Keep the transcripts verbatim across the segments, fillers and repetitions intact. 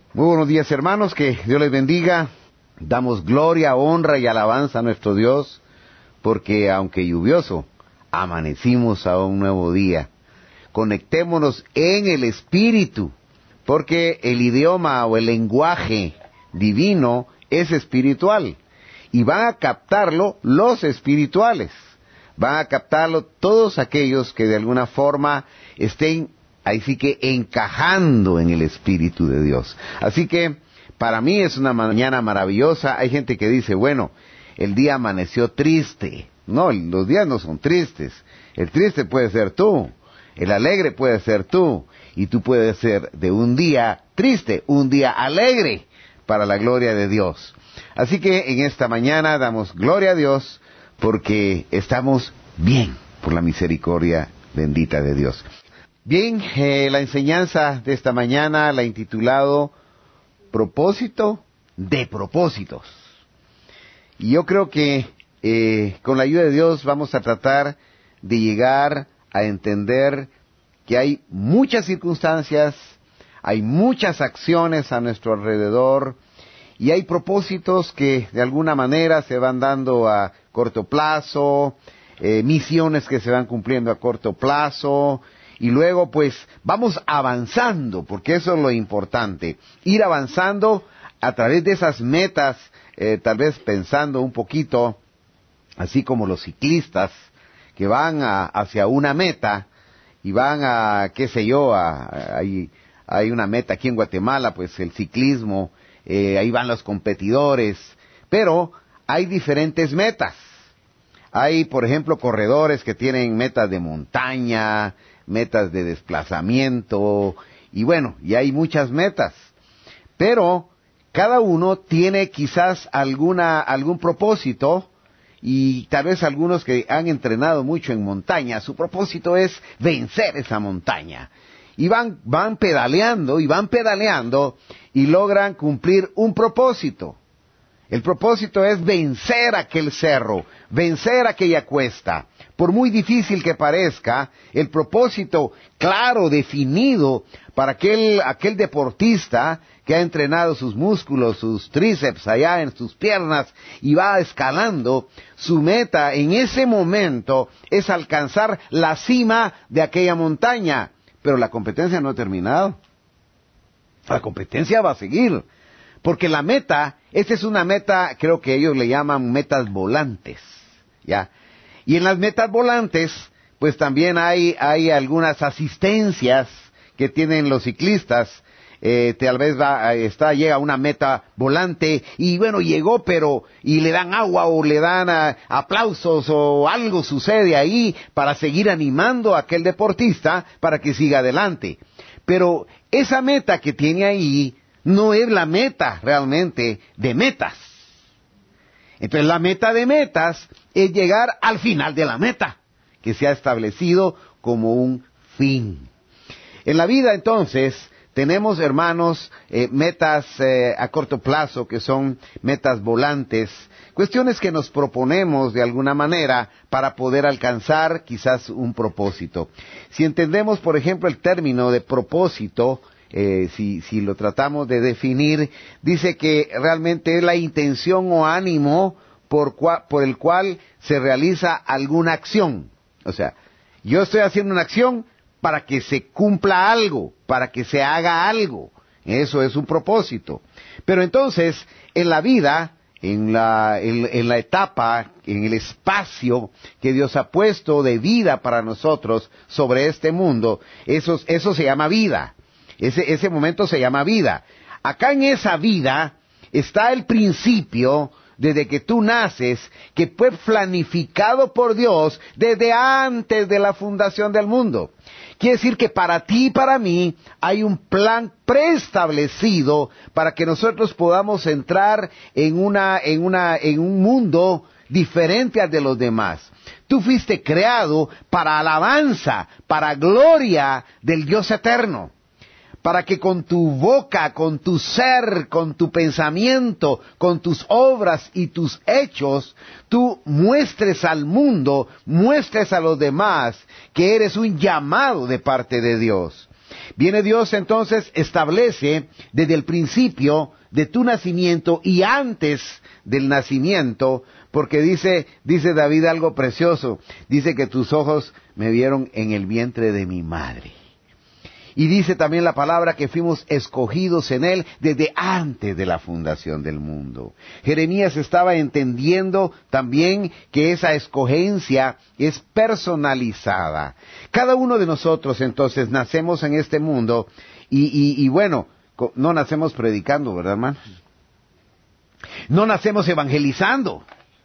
Muy buenos días, hermanos, que Dios les bendiga. Damos gloria, honra y alabanza a nuestro Dios, porque aunque lluvioso, amanecimos a un nuevo día. Conectémonos en el Espíritu, porque el idioma o el lenguaje divino es espiritual, y van a captarlo los espirituales. Van a captarlo todos aquellos que de alguna forma estén ahí sí que encajando en el Espíritu de Dios. Así que para mí es una mañana maravillosa. Hay gente que dice, bueno, el día amaneció triste. No, los días no son tristes. El triste puede ser tú, el alegre puede ser tú, y tú puedes ser de un día triste, un día alegre, para la gloria de Dios. Así que en esta mañana damos gloria a Dios porque estamos bien por la misericordia bendita de Dios. Bien, eh, la enseñanza de esta mañana la he intitulado Propósito de propósitos. Y yo creo que eh, con la ayuda de Dios vamos a tratar de llegar a entender que hay muchas circunstancias, hay muchas acciones a nuestro alrededor, y hay propósitos que de alguna manera se van dando a corto plazo, eh, misiones que se van cumpliendo a corto plazo, y luego pues vamos avanzando, porque eso es lo importante, ir avanzando a través de esas metas, eh, tal vez pensando un poquito, así como los ciclistas, que van a, hacia una meta, y van a, qué sé yo, a, a, hay, hay una meta aquí en Guatemala, pues el ciclismo, eh, ahí van los competidores, pero hay diferentes metas. Hay, por ejemplo, corredores que tienen metas de montaña, metas de desplazamiento, y bueno, y hay muchas metas. Pero cada uno tiene quizás alguna algún propósito, y tal vez algunos que han entrenado mucho en montaña, su propósito es vencer esa montaña. Y van, van pedaleando, y van pedaleando, y logran cumplir un propósito. El propósito es vencer aquel cerro, vencer aquella cuesta. Por muy difícil que parezca, el propósito claro, definido para aquel, aquel deportista que ha entrenado sus músculos, sus tríceps allá en sus piernas y va escalando, su meta en ese momento es alcanzar la cima de aquella montaña. Pero la competencia no ha terminado. La competencia va a seguir. Porque la meta, esta es una meta, creo que ellos le llaman metas volantes, ¿ya? Y en las metas volantes, pues también hay, hay algunas asistencias que tienen los ciclistas. Eh, tal vez va, está, llega a una meta volante, y bueno, llegó, pero, y le dan agua, o le dan a, aplausos, o algo sucede ahí, para seguir animando a aquel deportista, para que siga adelante. Pero esa meta que tiene ahí, no es la meta realmente de metas. Entonces la meta de metas es llegar al final de la meta, que se ha establecido como un fin. En la vida entonces tenemos, hermanos, eh, metas eh, a corto plazo, que son metas volantes, cuestiones que nos proponemos de alguna manera para poder alcanzar quizás un propósito. Si entendemos, por ejemplo, el término de propósito, Eh, si, si lo tratamos de definir, dice que realmente es la intención o ánimo por, cua, por el cual se realiza alguna acción. O sea, yo estoy haciendo una acción para que se cumpla algo, para que se haga algo. Eso es un propósito. Pero entonces, en la vida, en la, en, en la etapa, en el espacio que Dios ha puesto de vida para nosotros sobre este mundo, eso, eso se llama vida. Ese, ese momento se llama vida. Acá en esa vida está el principio, desde que tú naces, que fue planificado por Dios desde antes de la fundación del mundo. Quiere decir que para ti y para mí hay un plan preestablecido para que nosotros podamos entrar en una, en una, en un mundo diferente al de los demás. Tú fuiste creado para alabanza, para gloria del Dios eterno. Para que con tu boca, con tu ser, con tu pensamiento, con tus obras y tus hechos, tú muestres al mundo, muestres a los demás que eres un llamado de parte de Dios. Viene Dios entonces, establece desde el principio de tu nacimiento y antes del nacimiento, porque dice, dice David algo precioso, dice que tus ojos me vieron en el vientre de mi madre. Y dice también la palabra que fuimos escogidos en Él desde antes de la fundación del mundo. Jeremías estaba entendiendo también que esa escogencia es personalizada. Cada uno de nosotros entonces nacemos en este mundo y, y, y bueno, no nacemos predicando, ¿verdad, hermanos? No nacemos evangelizando.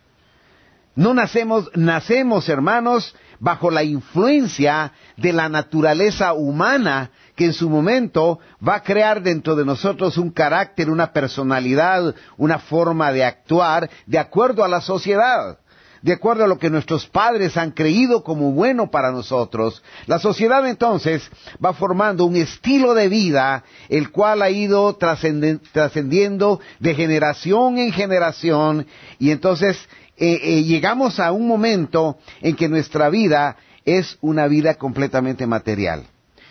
No nacemos, nacemos, hermanos, bajo la influencia de la naturaleza humana que en su momento va a crear dentro de nosotros un carácter, una personalidad, una forma de actuar de acuerdo a la sociedad, de acuerdo a lo que nuestros padres han creído como bueno para nosotros. La sociedad entonces va formando un estilo de vida el cual ha ido trascendiendo de generación en generación y entonces Eh, eh, llegamos a un momento en que nuestra vida es una vida completamente material.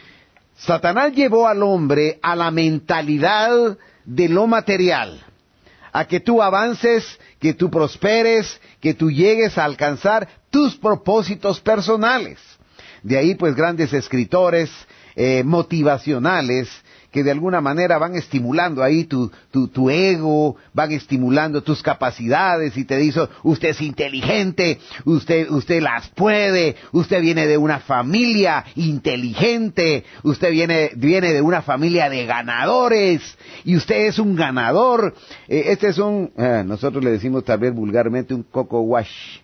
Satanás llevó al hombre a la mentalidad de lo material, a que tú avances, que tú prosperes, que tú llegues a alcanzar tus propósitos personales. De ahí pues grandes escritores eh, motivacionales que de alguna manera van estimulando ahí tu, tu, tu ego, van estimulando tus capacidades y te dicen, usted es inteligente, usted, usted las puede, usted viene de una familia inteligente, usted viene, viene de una familia de ganadores y usted es un ganador. Eh, este es un, eh, nosotros le decimos tal vez vulgarmente un coco wash,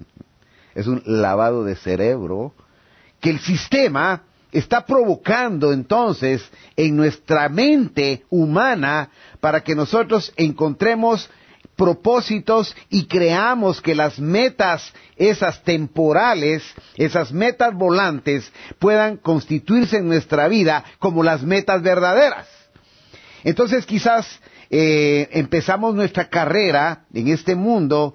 es un lavado de cerebro que el sistema está provocando entonces en nuestra mente humana para que nosotros encontremos propósitos y creamos que las metas, esas temporales, esas metas volantes, puedan constituirse en nuestra vida como las metas verdaderas. Entonces quizás eh, empezamos nuestra carrera en este mundo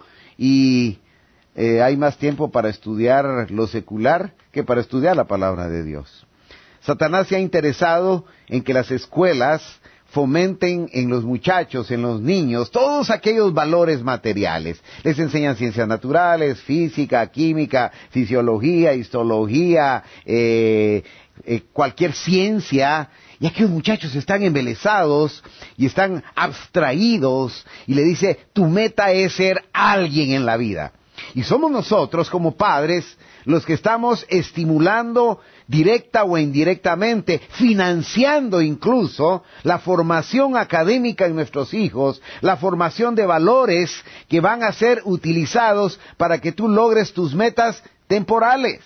y eh, hay más tiempo para estudiar lo secular que para estudiar la palabra de Dios. Satanás se ha interesado en que las escuelas fomenten en los muchachos, en los niños, todos aquellos valores materiales. Les enseñan ciencias naturales, física, química, fisiología, histología, eh, eh, cualquier ciencia. Y aquellos muchachos están embelesados y están abstraídos y le dice, tu meta es ser alguien en la vida. Y somos nosotros como padres los que estamos estimulando directa o indirectamente, financiando incluso la formación académica en nuestros hijos, la formación de valores que van a ser utilizados para que tú logres tus metas temporales,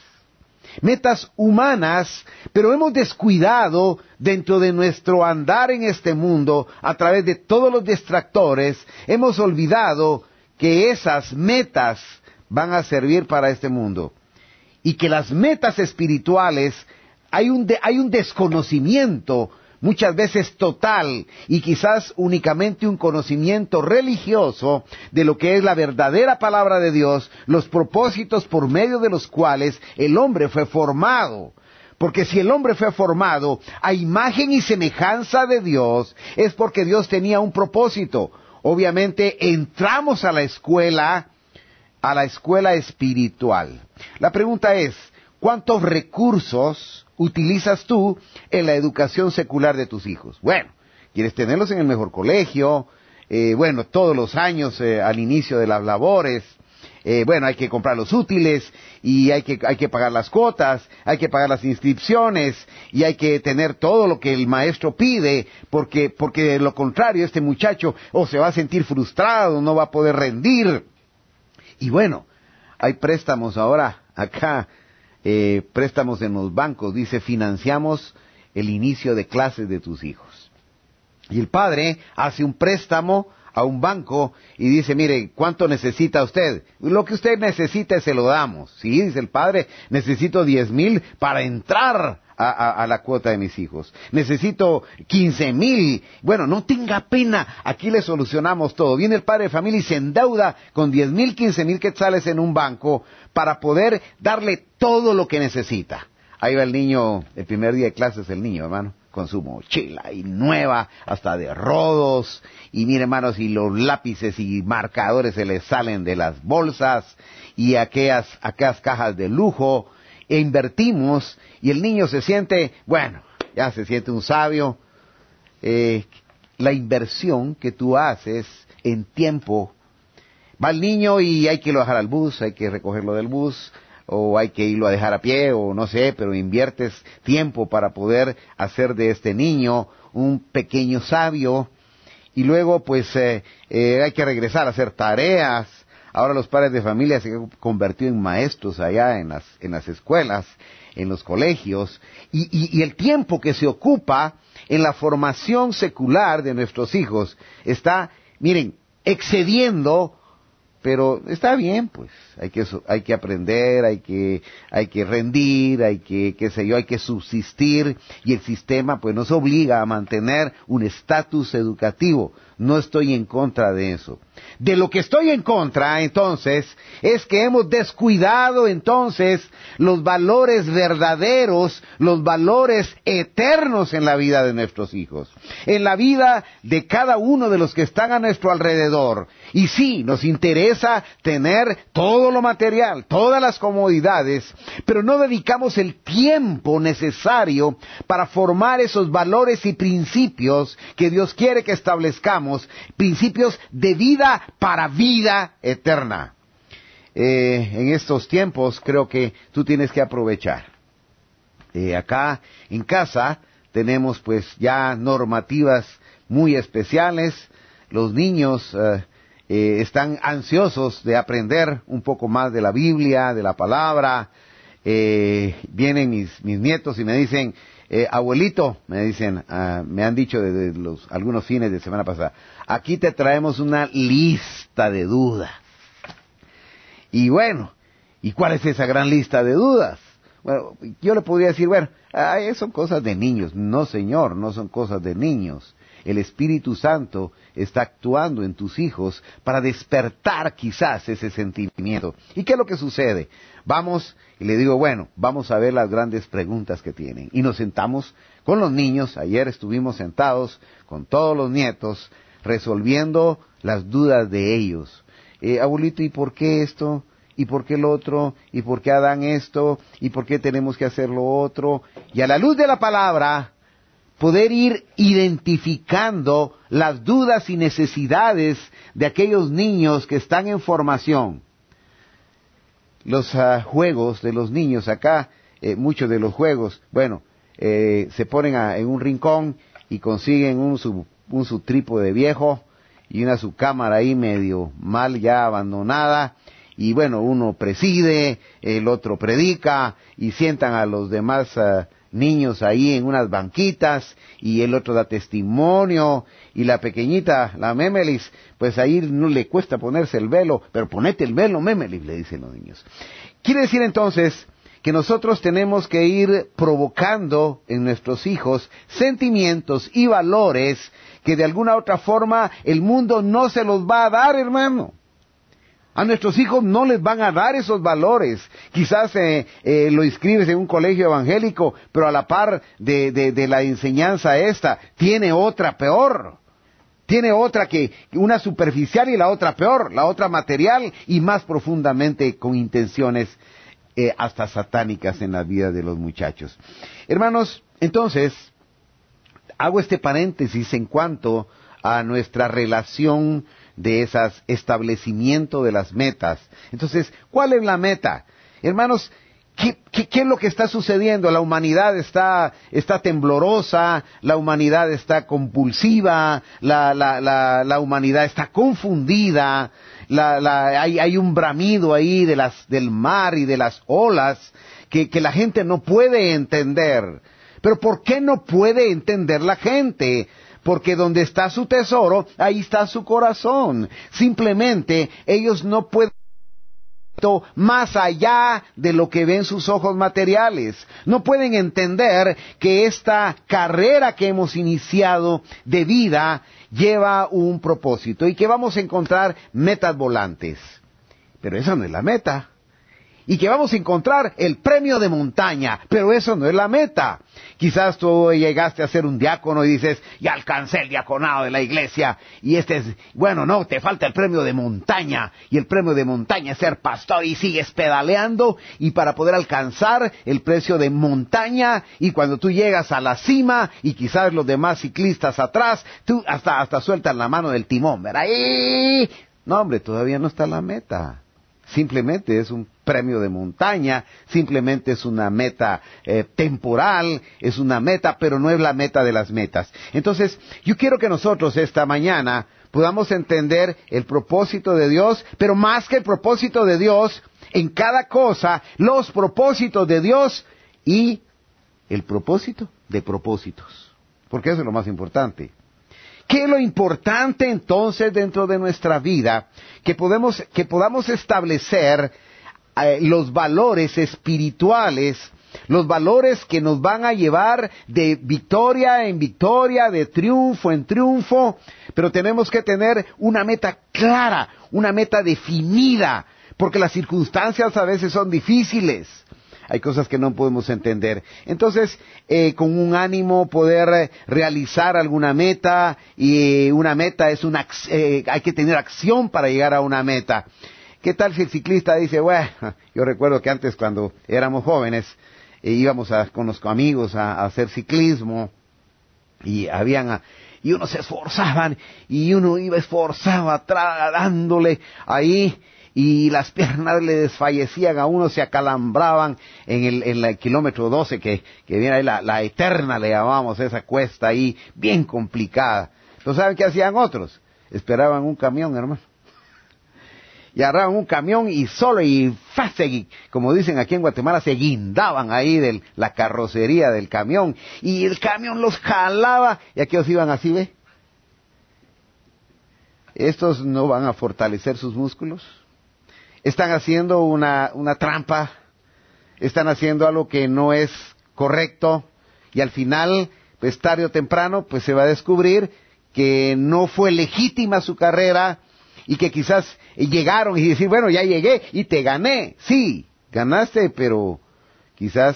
metas humanas, pero hemos descuidado dentro de nuestro andar en este mundo, a través de todos los distractores, hemos olvidado que esas metas van a servir para este mundo. Y que las metas espirituales, hay un, de, hay un desconocimiento, muchas veces total, y quizás únicamente un conocimiento religioso de lo que es la verdadera palabra de Dios, los propósitos por medio de los cuales el hombre fue formado. Porque si el hombre fue formado a imagen y semejanza de Dios, es porque Dios tenía un propósito. Obviamente entramos a la escuela, a la escuela espiritual. La pregunta es, ¿cuántos recursos utilizas tú en la educación secular de tus hijos? Bueno, ¿quieres tenerlos en el mejor colegio? Eh, bueno, todos los años eh, al inicio de las labores, eh, bueno, hay que comprar los útiles y hay que, hay que pagar las cuotas, hay que pagar las inscripciones y hay que tener todo lo que el maestro pide, porque, porque de lo contrario este muchacho o se va a sentir frustrado, no va a poder rendir. Y bueno, hay préstamos ahora, acá, eh, préstamos en los bancos, dice, financiamos el inicio de clases de tus hijos. Y el padre hace un préstamo a un banco y dice, mire, ¿cuánto necesita usted? Lo que usted necesite se lo damos. Sí, dice el padre, necesito diez mil para entrar a, a, a la cuota de mis hijos. Necesito quince mil. Bueno, no tenga pena, aquí le solucionamos todo. Viene el padre de familia y se endeuda con diez mil, quince mil quetzales en un banco para poder darle todo lo que necesita. Ahí va el niño, el primer día de clases el niño, hermano. con su mochila y nueva, hasta de rodos, y mire hermanos, y los lápices y marcadores se les salen de las bolsas, y aquellas, aquellas cajas de lujo, e invertimos, y el niño se siente, bueno, ya se siente un sabio. Eh, la inversión que tú haces en tiempo, va el niño y hay que irlo a dejar al bus, hay que recogerlo del bus, o hay que irlo a dejar a pie, o no sé, pero inviertes tiempo para poder hacer de este niño un pequeño sabio, y luego pues eh, eh, hay que regresar a hacer tareas. Ahora los padres de familia se han convertido en maestros allá en las, en las escuelas, en los colegios, y, y, y el tiempo que se ocupa en la formación secular de nuestros hijos está, miren, excediendo. Pero está bien, pues, hay que, hay que aprender, hay que, hay que rendir, hay que, qué sé yo, hay que subsistir, y el sistema pues nos obliga a mantener un estatus educativo. No estoy en contra de eso. De lo que estoy en contra, entonces, es que hemos descuidado, entonces, los valores verdaderos, los valores eternos en la vida de nuestros hijos, en la vida de cada uno de los que están a nuestro alrededor. Y sí, nos interesa tener todo lo material, todas las comodidades, pero no dedicamos el tiempo necesario para formar esos valores y principios que Dios quiere que establezcamos, principios de vida para vida eterna. Eh, en estos tiempos creo que tú tienes que aprovechar. Eh, acá en casa tenemos pues ya normativas muy especiales. Los niños eh, eh, están ansiosos de aprender un poco más de la Biblia, de la palabra. Eh, vienen mis, mis nietos y me dicen, eh, abuelito, me dicen, uh, me han dicho desde los, algunos fines de semana pasada, aquí te traemos una lista de dudas. Y bueno, ¿y cuál es esa gran lista de dudas? Bueno, yo le podría decir, bueno, ay, son cosas de niños. No, señor, no son cosas de niños. El Espíritu Santo está actuando en tus hijos para despertar quizás ese sentimiento. ¿Y qué es lo que sucede? Vamos, y le digo, bueno, vamos a ver las grandes preguntas que tienen. Y nos sentamos con los niños. Ayer estuvimos sentados con todos los nietos, resolviendo las dudas de ellos. Eh, abuelito, ¿y por qué esto? ¿Y por qué lo otro? ¿Y por qué Adán esto? ¿Y por qué tenemos que hacer lo otro? Y a la luz de la palabra, poder ir identificando las dudas y necesidades de aquellos niños que están en formación. Los uh, juegos de los niños acá, eh, muchos de los juegos, bueno, eh, se ponen a, en un rincón y consiguen un su, un su trípode viejo y una su cámara ahí medio mal ya abandonada, y bueno, uno preside, el otro predica, y sientan a los demás uh, niños ahí en unas banquitas, y el otro da testimonio, y la pequeñita, la Memelis, pues ahí no le cuesta ponerse el velo, pero ponete el velo, Memelis, le dicen los niños. Quiere decir entonces que nosotros tenemos que ir provocando en nuestros hijos sentimientos y valores que de alguna otra forma el mundo no se los va a dar, hermano. A nuestros hijos no les van a dar esos valores. Quizás eh, eh, lo inscribes en un colegio evangélico, pero a la par de, de, de la enseñanza esta, tiene otra peor. Tiene otra que, una superficial y la otra peor, la otra material y más profundamente con intenciones eh, hasta satánicas en la vida de los muchachos. Hermanos, entonces, hago este paréntesis en cuanto a nuestra relación de esas establecimiento de las metas. Entonces, ¿cuál es la meta? Hermanos, ¿qué, qué, qué es lo que está sucediendo? La humanidad está, está temblorosa, la humanidad está compulsiva, la, la, la, la humanidad está confundida, la, la, hay, hay un bramido ahí de las, del mar y de las olas que, que la gente no puede entender. Pero ¿por qué no puede entender la gente? Porque donde está su tesoro, ahí está su corazón. Simplemente ellos no pueden ir más allá de lo que ven sus ojos materiales. No pueden entender que esta carrera que hemos iniciado de vida lleva un propósito y que vamos a encontrar metas volantes. Pero esa no es la meta. y que vamos a encontrar el premio de montaña, pero eso no es la meta. Quizás tú llegaste a ser un diácono y dices, ya alcancé el diaconado de la iglesia, y este es, bueno, no, te falta el premio de montaña, y el premio de montaña es ser pastor, y sigues pedaleando, y para poder alcanzar el precio de montaña, y cuando tú llegas a la cima, y quizás los demás ciclistas atrás, tú hasta, hasta sueltas la mano del timón, ¿verdad? ¡Y! No, hombre, todavía no está la meta. Simplemente es un premio de montaña, simplemente es una meta eh, temporal, es una meta, pero no es la meta de las metas. Entonces, yo quiero que nosotros esta mañana podamos entender el propósito de Dios, pero más que el propósito de Dios, en cada cosa, los propósitos de Dios y el propósito de propósitos. Porque eso es lo más importante. ¿Qué es lo importante entonces dentro de nuestra vida? Que podemos, que podamos establecer eh, los valores espirituales, los valores que nos van a llevar de victoria en victoria, de triunfo en triunfo, pero tenemos que tener una meta clara, una meta definida, porque las circunstancias a veces son difíciles. Hay cosas que no podemos entender. Entonces, eh, con un ánimo poder eh, realizar alguna meta, y eh, una meta es una, eh, hay que tener acción para llegar a una meta. ¿Qué tal si el ciclista dice, bueno, yo recuerdo que antes cuando éramos jóvenes, eh, íbamos a, con los amigos a, a hacer ciclismo, y habían, a, y unos se esforzaban, y uno iba esforzado atrás, dándole ahí, y las piernas le desfallecían a uno, se acalambraban en el, en el kilómetro doce, que, que viene ahí la, la eterna, le llamamos, esa cuesta ahí, bien complicada. Entonces, ¿saben qué hacían otros? Esperaban un camión, hermano. Y agarraban un camión y solo, y fácil, como dicen aquí en Guatemala, se guindaban ahí de la carrocería del camión, y el camión los jalaba, y aquellos iban así, ¿ve? Estos no van a fortalecer sus músculos. Están haciendo una, una trampa, están haciendo algo que no es correcto, y al final, pues tarde o temprano, pues se va a descubrir que no fue legítima su carrera, y que quizás llegaron y decir, bueno, ya llegué y te gané. Sí, ganaste, pero quizás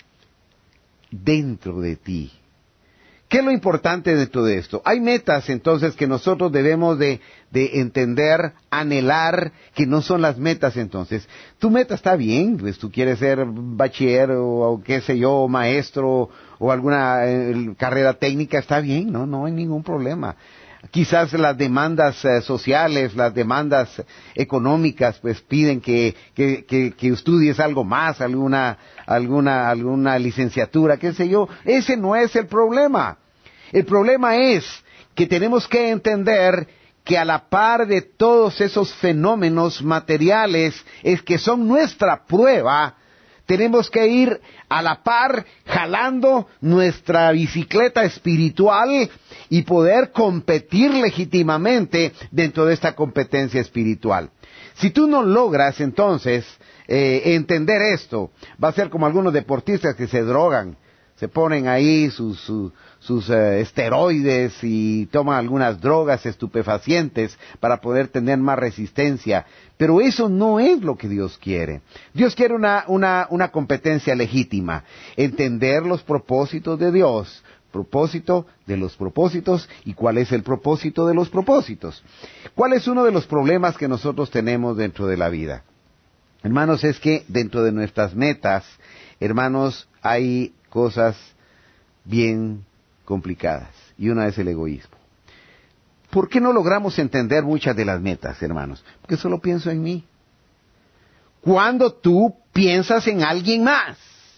dentro de ti. ¿Qué es lo importante de todo esto? Hay metas entonces que nosotros debemos de, de entender, anhelar, que no son las metas entonces. Tu meta está bien, pues tú quieres ser bachiller o, o qué sé yo, maestro o alguna eh, carrera técnica, está bien, no, no hay ningún problema. Quizás las demandas eh, sociales, las demandas económicas, pues piden que, que, que, que estudies algo más, alguna, alguna, alguna licenciatura, qué sé yo. Ese no es el problema. El problema es que tenemos que entender que a la par de todos esos fenómenos materiales, es que son nuestra prueba, tenemos que ir a la par jalando nuestra bicicleta espiritual y poder competir legítimamente dentro de esta competencia espiritual. Si tú no logras entonces eh, entender esto, va a ser como algunos deportistas que se drogan, se ponen ahí sus, sus, sus eh, esteroides y toman algunas drogas estupefacientes para poder tener más resistencia. Pero eso no es lo que Dios quiere. Dios quiere una, una, una competencia legítima. Entender los propósitos de Dios. Propósito de los propósitos y cuál es el propósito de los propósitos. ¿Cuál es uno de los problemas que nosotros tenemos dentro de la vida? Hermanos, es que dentro de nuestras metas, hermanos, hay cosas bien complicadas, y una es el egoísmo. ¿Por qué no logramos entender muchas de las metas, hermanos? Porque solo pienso en mí. Cuando tú piensas en alguien más,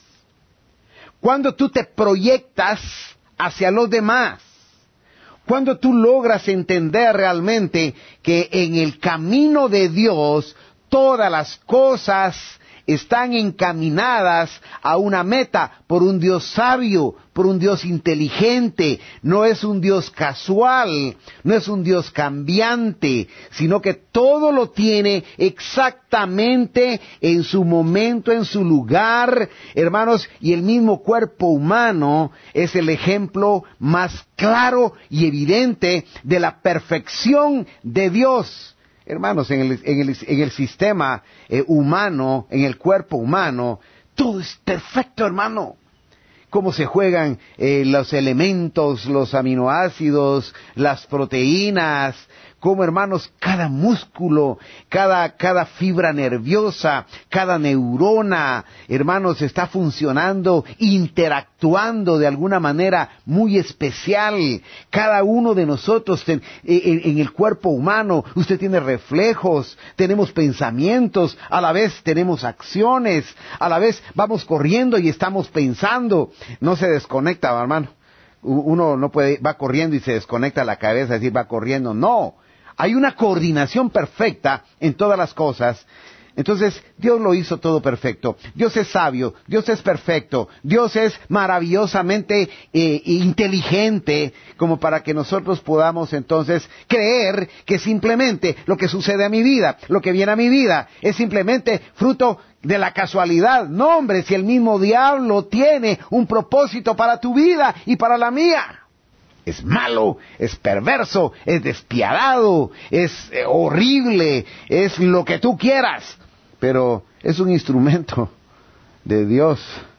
cuando tú te proyectas hacia los demás, cuando tú logras entender realmente que en el camino de Dios todas las cosas están encaminadas a una meta por un Dios sabio, por un Dios inteligente. No es un Dios casual, no es un Dios cambiante, sino que todo lo tiene exactamente en su momento, en su lugar, hermanos, y el mismo cuerpo humano es el ejemplo más claro y evidente de la perfección de Dios. hermanos, en el, en el, en el sistema eh, humano, en el cuerpo humano, todo es perfecto, hermano. Cómo se juegan eh, los elementos, los aminoácidos, las proteínas, cómo, hermanos, cada músculo, cada, cada fibra nerviosa, cada neurona, hermanos, está funcionando, interactuando de alguna manera muy especial. Cada uno de nosotros ten, en, en el cuerpo humano, usted tiene reflejos, tenemos pensamientos, a la vez tenemos acciones, a la vez vamos corriendo y estamos pensando. No se desconecta, hermano. Uno no puede, va corriendo y se desconecta la cabeza, es decir, va corriendo. No. Hay una coordinación perfecta en todas las cosas. Entonces, Dios lo hizo todo perfecto. Dios es sabio, Dios es perfecto, Dios es maravillosamente eh, inteligente, como para que nosotros podamos entonces creer que simplemente lo que sucede a mi vida, lo que viene a mi vida, es simplemente fruto de la casualidad. No, hombre, si el mismo diablo tiene un propósito para tu vida y para la mía. Es malo, es perverso, es despiadado, es eh, horrible, es lo que tú quieras. Pero es un instrumento de Dios,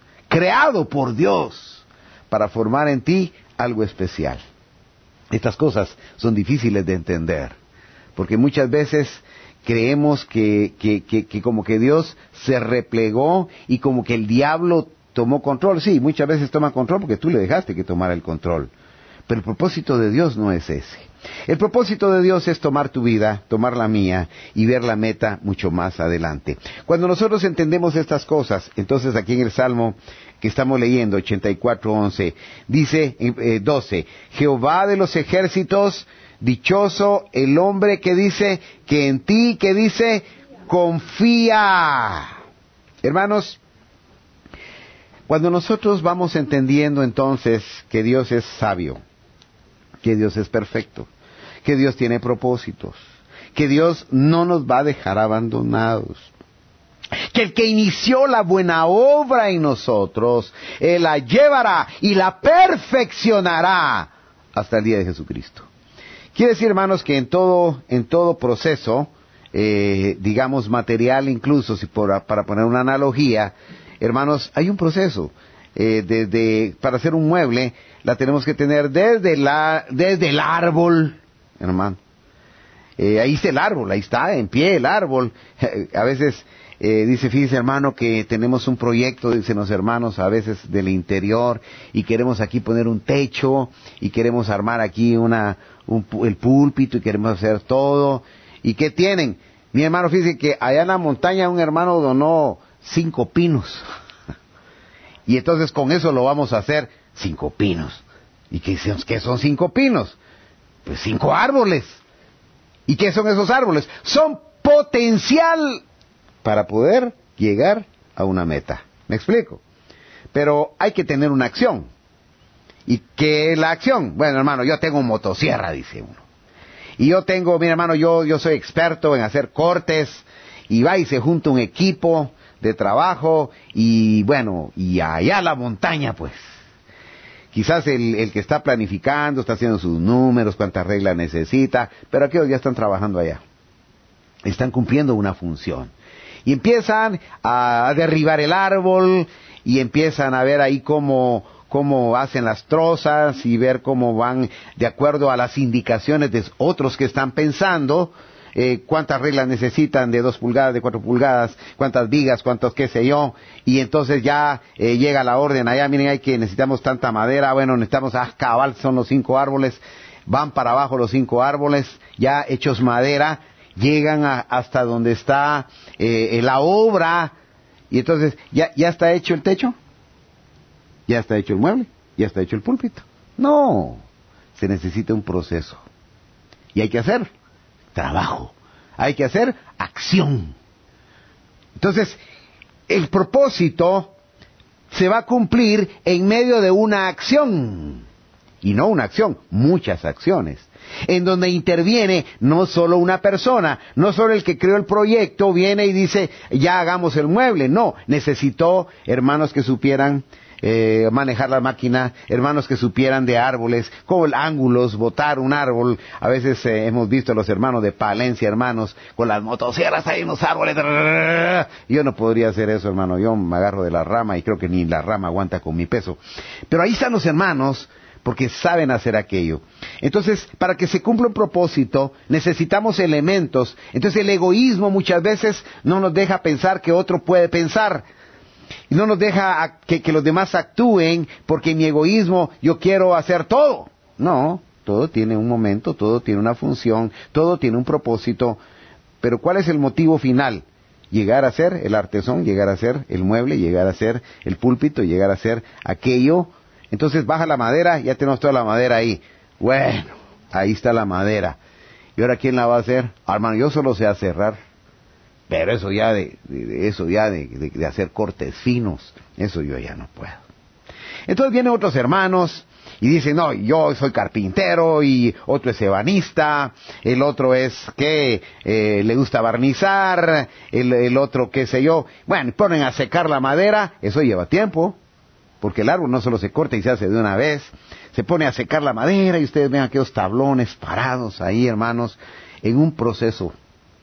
creado por Dios, para formar en ti algo especial. Estas cosas son difíciles de entender, porque muchas veces creemos que, que, que, que como que Dios se replegó y como que el diablo tomó control. Sí, muchas veces toma control porque tú le dejaste que tomara el control. Pero el propósito de Dios no es ese. El propósito de Dios es tomar tu vida, tomar la mía y ver la meta mucho más adelante. Cuando nosotros entendemos estas cosas, entonces aquí en el Salmo que estamos leyendo, ochenta y cuatro, once, dice eh, doce, Jehová de los ejércitos, dichoso el hombre que dice que en ti, que dice, confía. Hermanos, cuando nosotros vamos entendiendo entonces que Dios es sabio, que Dios es perfecto, que Dios tiene propósitos, que Dios no nos va a dejar abandonados, que el que inició la buena obra en nosotros, Él la llevará y la perfeccionará hasta el día de Jesucristo. Quiere decir, hermanos, que en todo, en todo proceso, eh, digamos material incluso, si por, para poner una analogía, hermanos, hay un proceso. Eh, desde, para hacer un mueble, la tenemos que tener desde la, desde el árbol, hermano. Eh, ahí está el árbol, ahí está, en pie el árbol. A veces, eh, dice, fíjese, hermano, que tenemos un proyecto, dicen los hermanos, a veces del interior, y queremos aquí poner un techo, y queremos armar aquí una, un, el púlpito, y queremos hacer todo. ¿Y qué tienen? Mi hermano, fíjese que allá en la montaña un hermano donó cinco pinos. Y entonces con eso lo vamos a hacer cinco pinos. ¿Y qué, qué son cinco pinos? Pues cinco árboles. ¿Y qué son esos árboles? Son potencial para poder llegar a una meta. ¿Me explico? Pero hay que tener una acción. ¿Y qué es la acción? Bueno, hermano, yo tengo motosierra, dice uno. Y yo tengo, mira, hermano, yo, yo soy experto en hacer cortes. Y va y se junta un equipo de trabajo, y bueno, y allá a la montaña, pues. Quizás el, el que está planificando, está haciendo sus números, cuántas reglas necesita, pero aquellos ya están trabajando allá. Están cumpliendo una función. Y empiezan a derribar el árbol, y empiezan a ver ahí cómo, cómo hacen las trozas, y ver cómo van de acuerdo a las indicaciones de otros que están pensando, Eh, cuántas reglas necesitan de dos pulgadas, de cuatro pulgadas, cuántas vigas, cuántos qué sé yo, y entonces ya eh, llega la orden, allá miren, hay que necesitamos tanta madera, bueno, necesitamos, ah, cabal, son los cinco árboles, van para abajo los cinco árboles, ya hechos madera, llegan a, hasta donde está eh, la obra, y entonces, ¿ya, ¿ya está hecho el techo? ¿Ya está hecho el mueble? ¿Ya está hecho el púlpito? No, se necesita un proceso, y hay que hacer trabajo, hay que hacer acción. Entonces, el propósito se va a cumplir en medio de una acción, y no una acción, muchas acciones, en donde interviene no solo una persona, no solo el que creó el proyecto viene y dice, ya hagamos el mueble, no, necesitó hermanos que supieran eh, manejar la máquina, hermanos que supieran de árboles, con ángulos, botar un árbol. A veces eh, hemos visto a los hermanos de Palencia, hermanos, con las motosierras ahí en los árboles. Yo no podría hacer eso, hermano. Yo me agarro de la rama y creo que ni la rama aguanta con mi peso. Pero ahí están los hermanos, porque saben hacer aquello. Entonces, para que se cumpla un propósito, necesitamos elementos. Entonces, el egoísmo muchas veces no nos deja pensar que otro puede pensar. Y no nos deja que, que los demás actúen, porque en mi egoísmo yo quiero hacer todo. No, todo tiene un momento, todo tiene una función, todo tiene un propósito. Pero ¿cuál es el motivo final? Llegar a ser el artesón, llegar a ser el mueble, llegar a ser el púlpito, llegar a ser aquello. Entonces baja la madera, ya tenemos toda la madera ahí. Bueno, ahí está la madera. ¿Y ahora quién la va a hacer? Hermano, yo solo sé aserrar. Pero eso ya de, de, de eso ya de, de, de hacer cortes finos, eso yo ya no puedo. Entonces vienen otros hermanos y dicen, no, yo soy carpintero, y otro es ebanista, el otro es que eh, le gusta barnizar, el, el otro qué sé yo. Bueno, ponen a secar la madera, eso lleva tiempo. Porque el árbol no solo se corta y se hace de una vez, se pone a secar la madera y ustedes ven aquellos tablones parados ahí, hermanos, en un proceso.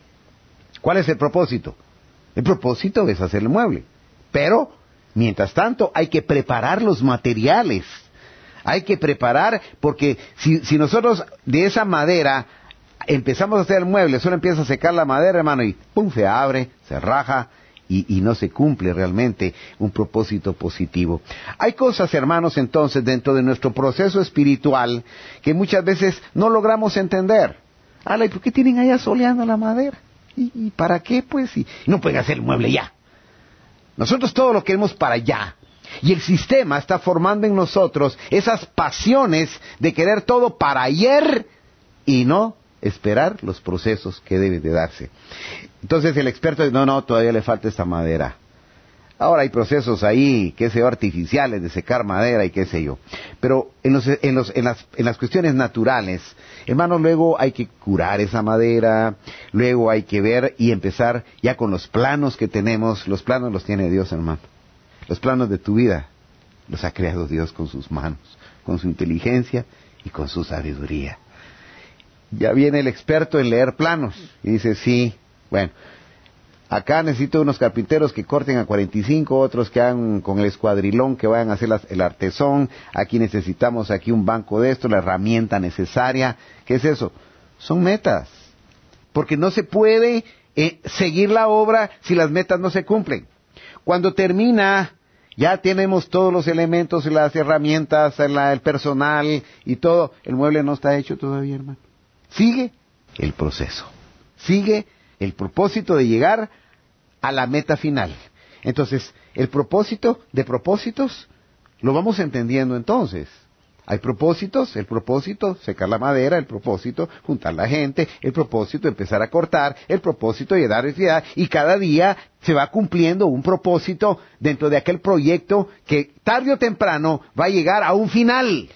¿Cuál es el propósito? El propósito es hacer el mueble. Pero, mientras tanto, hay que preparar los materiales. Hay que preparar, porque si, si nosotros de esa madera empezamos a hacer el mueble, solo empieza a secar la madera, hermano, y pum, se abre, se raja, Y, y no se cumple realmente un propósito positivo. Hay cosas, hermanos, entonces, dentro de nuestro proceso espiritual que muchas veces no logramos entender. Ala, ¿y por qué tienen allá soleando la madera? ¿Y, y para qué, pues? Y no pueden hacer el mueble ya. Nosotros todo lo queremos para allá. Y el sistema está formando en nosotros esas pasiones de querer todo para ayer y no esperar los procesos que deben de darse. Entonces el experto dice, no, no, todavía le falta esta madera. Ahora hay procesos ahí, qué sé yo, artificiales de secar madera y qué sé yo. Pero en, los, en, los, en, las, en las cuestiones naturales, hermanos, luego hay que curar esa madera, luego hay que ver y empezar ya con los planos que tenemos. Los planos los tiene Dios, hermano. Los planos de tu vida los ha creado Dios con sus manos, con su inteligencia y con su sabiduría. Ya viene el experto en leer planos y dice, sí, bueno, acá necesito unos carpinteros que corten a cuarenta y cinco, otros que hagan con el escuadrilón, que vayan a hacer las, el artesón. Aquí necesitamos aquí un banco de esto, la herramienta necesaria. ¿Qué es eso? Son metas, porque no se puede eh, seguir la obra si las metas no se cumplen. Cuando termina, ya tenemos todos los elementos, las herramientas, la, el personal y todo. El mueble no está hecho todavía, hermano. Sigue el proceso, sigue el propósito de llegar a la meta final. Entonces, el propósito de propósitos lo vamos entendiendo entonces. Hay propósitos, el propósito, secar la madera, el propósito, juntar la gente, el propósito, empezar a cortar, el propósito de dar equidad, y cada día se va cumpliendo un propósito dentro de aquel proyecto que tarde o temprano va a llegar a un final.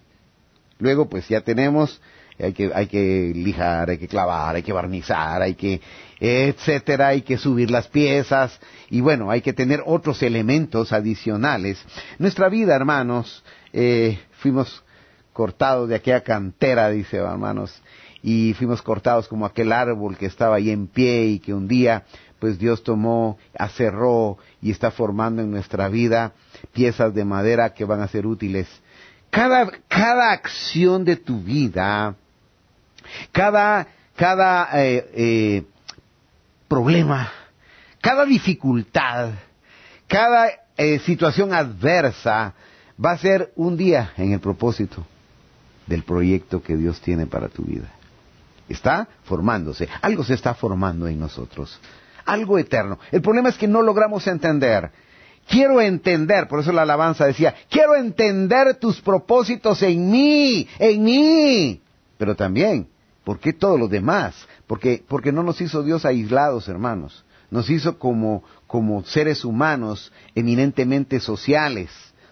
Luego, pues ya tenemos... Hay que, hay que lijar, hay que clavar, hay que barnizar, hay que, etcétera, hay que subir las piezas, y bueno, hay que tener otros elementos adicionales. Nuestra vida, hermanos, eh, fuimos cortados de aquella cantera, dice, hermanos, y fuimos cortados como aquel árbol que estaba ahí en pie y que un día, pues Dios tomó, aserró y está formando en nuestra vida piezas de madera que van a ser útiles. Cada, cada acción de tu vida, cada, cada eh, eh, problema, cada dificultad, cada eh, situación adversa va a ser un día en el propósito del proyecto que Dios tiene para tu vida. Está formándose, algo se está formando en nosotros, algo eterno. El problema es que no logramos entender. Quiero entender, por eso la alabanza decía, quiero entender tus propósitos en mí, en mí. Pero también, ¿por qué todos los demás? Porque, porque no nos hizo Dios aislados, hermanos. Nos hizo como, como seres humanos eminentemente sociales.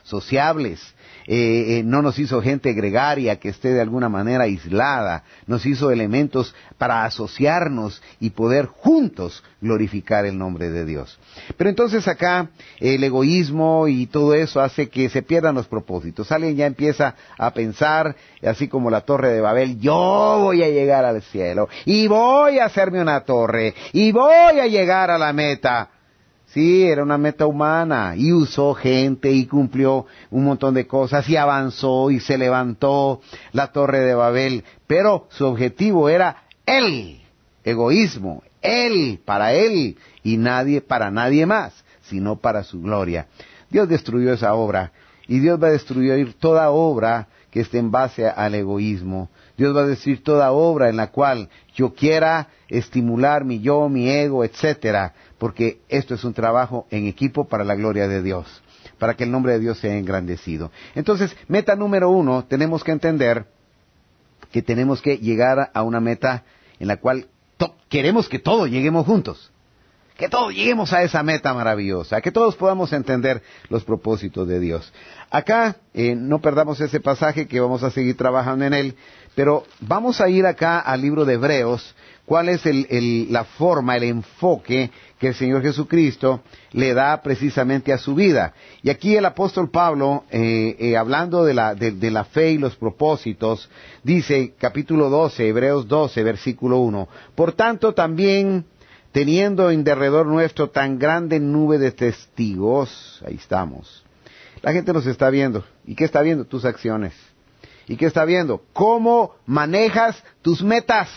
sociables. Eh, eh, no nos hizo gente gregaria que esté de alguna manera aislada. Nos hizo elementos para asociarnos y poder juntos glorificar el nombre de Dios. Pero entonces acá el egoísmo y todo eso hace que se pierdan los propósitos. Alguien ya empieza a pensar, así como la torre de Babel, yo voy a llegar al cielo y voy a hacerme una torre y voy a llegar a la meta. Sí, era una meta humana y usó gente y cumplió un montón de cosas y avanzó y se levantó la torre de Babel, pero su objetivo era él, egoísmo, él, para él y nadie para nadie más, sino para su gloria. Dios destruyó esa obra y Dios va a destruir toda obra que esté en base al egoísmo. Dios va a destruir toda obra en la cual yo quiera estimular mi yo, mi ego, etcétera, porque esto es un trabajo en equipo para la gloria de Dios, para que el nombre de Dios sea engrandecido. Entonces, meta número uno, tenemos que entender que tenemos que llegar a una meta en la cual to- queremos que todos lleguemos juntos. Que todos lleguemos a esa meta maravillosa, que todos podamos entender los propósitos de Dios. Acá, eh, no perdamos ese pasaje que vamos a seguir trabajando en él, pero vamos a ir acá al libro de Hebreos, cuál es el, el, la forma, el enfoque que el Señor Jesucristo le da precisamente a su vida. Y aquí el apóstol Pablo, eh, eh, hablando de la, de, de la fe y los propósitos, dice, capítulo doce, Hebreos doce, versículo uno, por tanto también, teniendo en derredor nuestro tan grande nube de testigos, ahí estamos. La gente nos está viendo. ¿Y qué está viendo? Tus acciones. ¿Y qué está viendo? ¿Cómo manejas tus metas?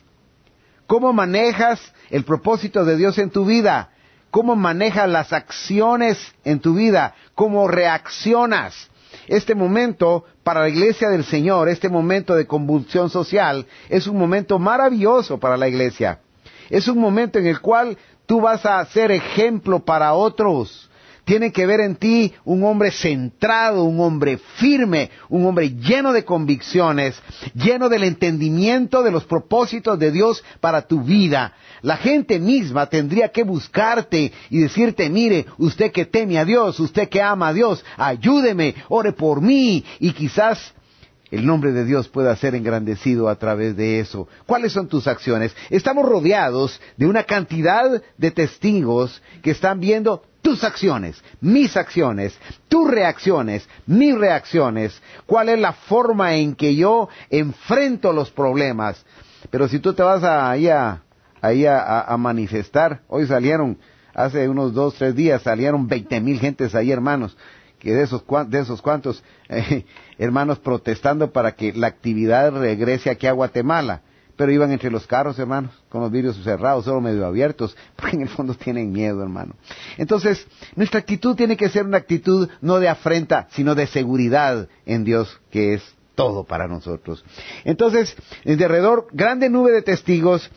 ¿Cómo manejas el propósito de Dios en tu vida? ¿Cómo manejas las acciones en tu vida? ¿Cómo reaccionas? Este momento para la iglesia del Señor, este momento de convulsión social, es un momento maravilloso para la iglesia. Es un momento en el cual tú vas a ser ejemplo para otros. Tiene que ver en ti un hombre centrado, un hombre firme, un hombre lleno de convicciones, lleno del entendimiento de los propósitos de Dios para tu vida. La gente misma tendría que buscarte y decirte, mire, usted que teme a Dios, usted que ama a Dios, ayúdeme, ore por mí, y quizás el nombre de Dios pueda ser engrandecido a través de eso. ¿Cuáles son tus acciones? Estamos rodeados de una cantidad de testigos que están viendo tus acciones, mis acciones, tus reacciones, mis reacciones. ¿Cuál es la forma en que yo enfrento los problemas? Pero si tú te vas a, ahí, a, ahí a, a manifestar, hoy salieron, hace unos dos, tres días, salieron veinte mil gentes ahí, hermanos, que de esos, de esos cuantos, eh, hermanos, protestando para que la actividad regrese aquí a Guatemala. Pero iban entre los carros, hermanos, con los vidrios cerrados, solo medio abiertos, porque en el fondo tienen miedo, hermano. Entonces, nuestra actitud tiene que ser una actitud no de afrenta, sino de seguridad en Dios, que es todo para nosotros. Entonces, en derredor, grande nube de testigos,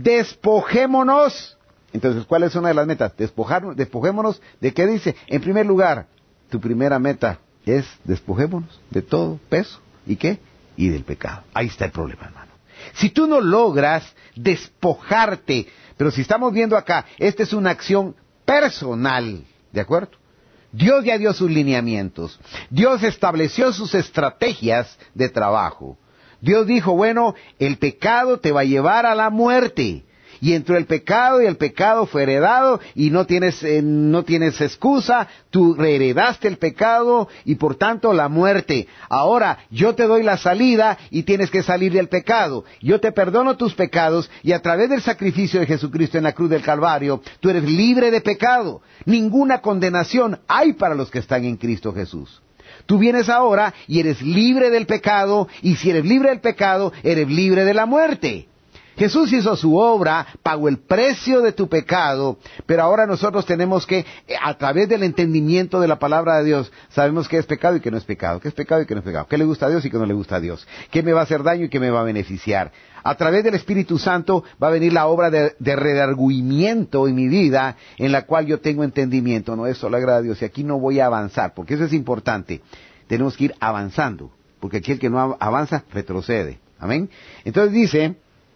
despojémonos. Entonces, ¿cuál es una de las metas? Despojarnos, despojémonos, ¿de qué dice? En primer lugar, tu primera meta es despojémonos de todo peso. ¿Y qué? Y del pecado. Ahí está el problema, hermano. Si tú no logras despojarte, pero si estamos viendo acá, esta es una acción personal, ¿de acuerdo? Dios ya dio sus lineamientos. Dios estableció sus estrategias de trabajo. Dios dijo, bueno, el pecado te va a llevar a la muerte. Y entró el pecado y el pecado fue heredado y no tienes, eh, no tienes excusa, tú heredaste el pecado y por tanto la muerte. Ahora yo te doy la salida y tienes que salir del pecado. Yo te perdono tus pecados y a través del sacrificio de Jesucristo en la cruz del Calvario, tú eres libre de pecado. Ninguna condenación hay para los que están en Cristo Jesús. Tú vienes ahora y eres libre del pecado y si eres libre del pecado, eres libre de la muerte. Jesús hizo su obra, pagó el precio de tu pecado, pero ahora nosotros tenemos que, a través del entendimiento de la palabra de Dios, sabemos qué es pecado y qué no es pecado, qué es pecado y qué no es pecado, qué le gusta a Dios y qué no le gusta a Dios, qué me va a hacer daño y qué me va a beneficiar. A través del Espíritu Santo va a venir la obra de, de redargüimiento en mi vida, en la cual yo tengo entendimiento. No, eso le agrada a Dios y aquí no voy a avanzar, porque eso es importante. Tenemos que ir avanzando, porque aquí el que no avanza, retrocede. Amén. Entonces dice,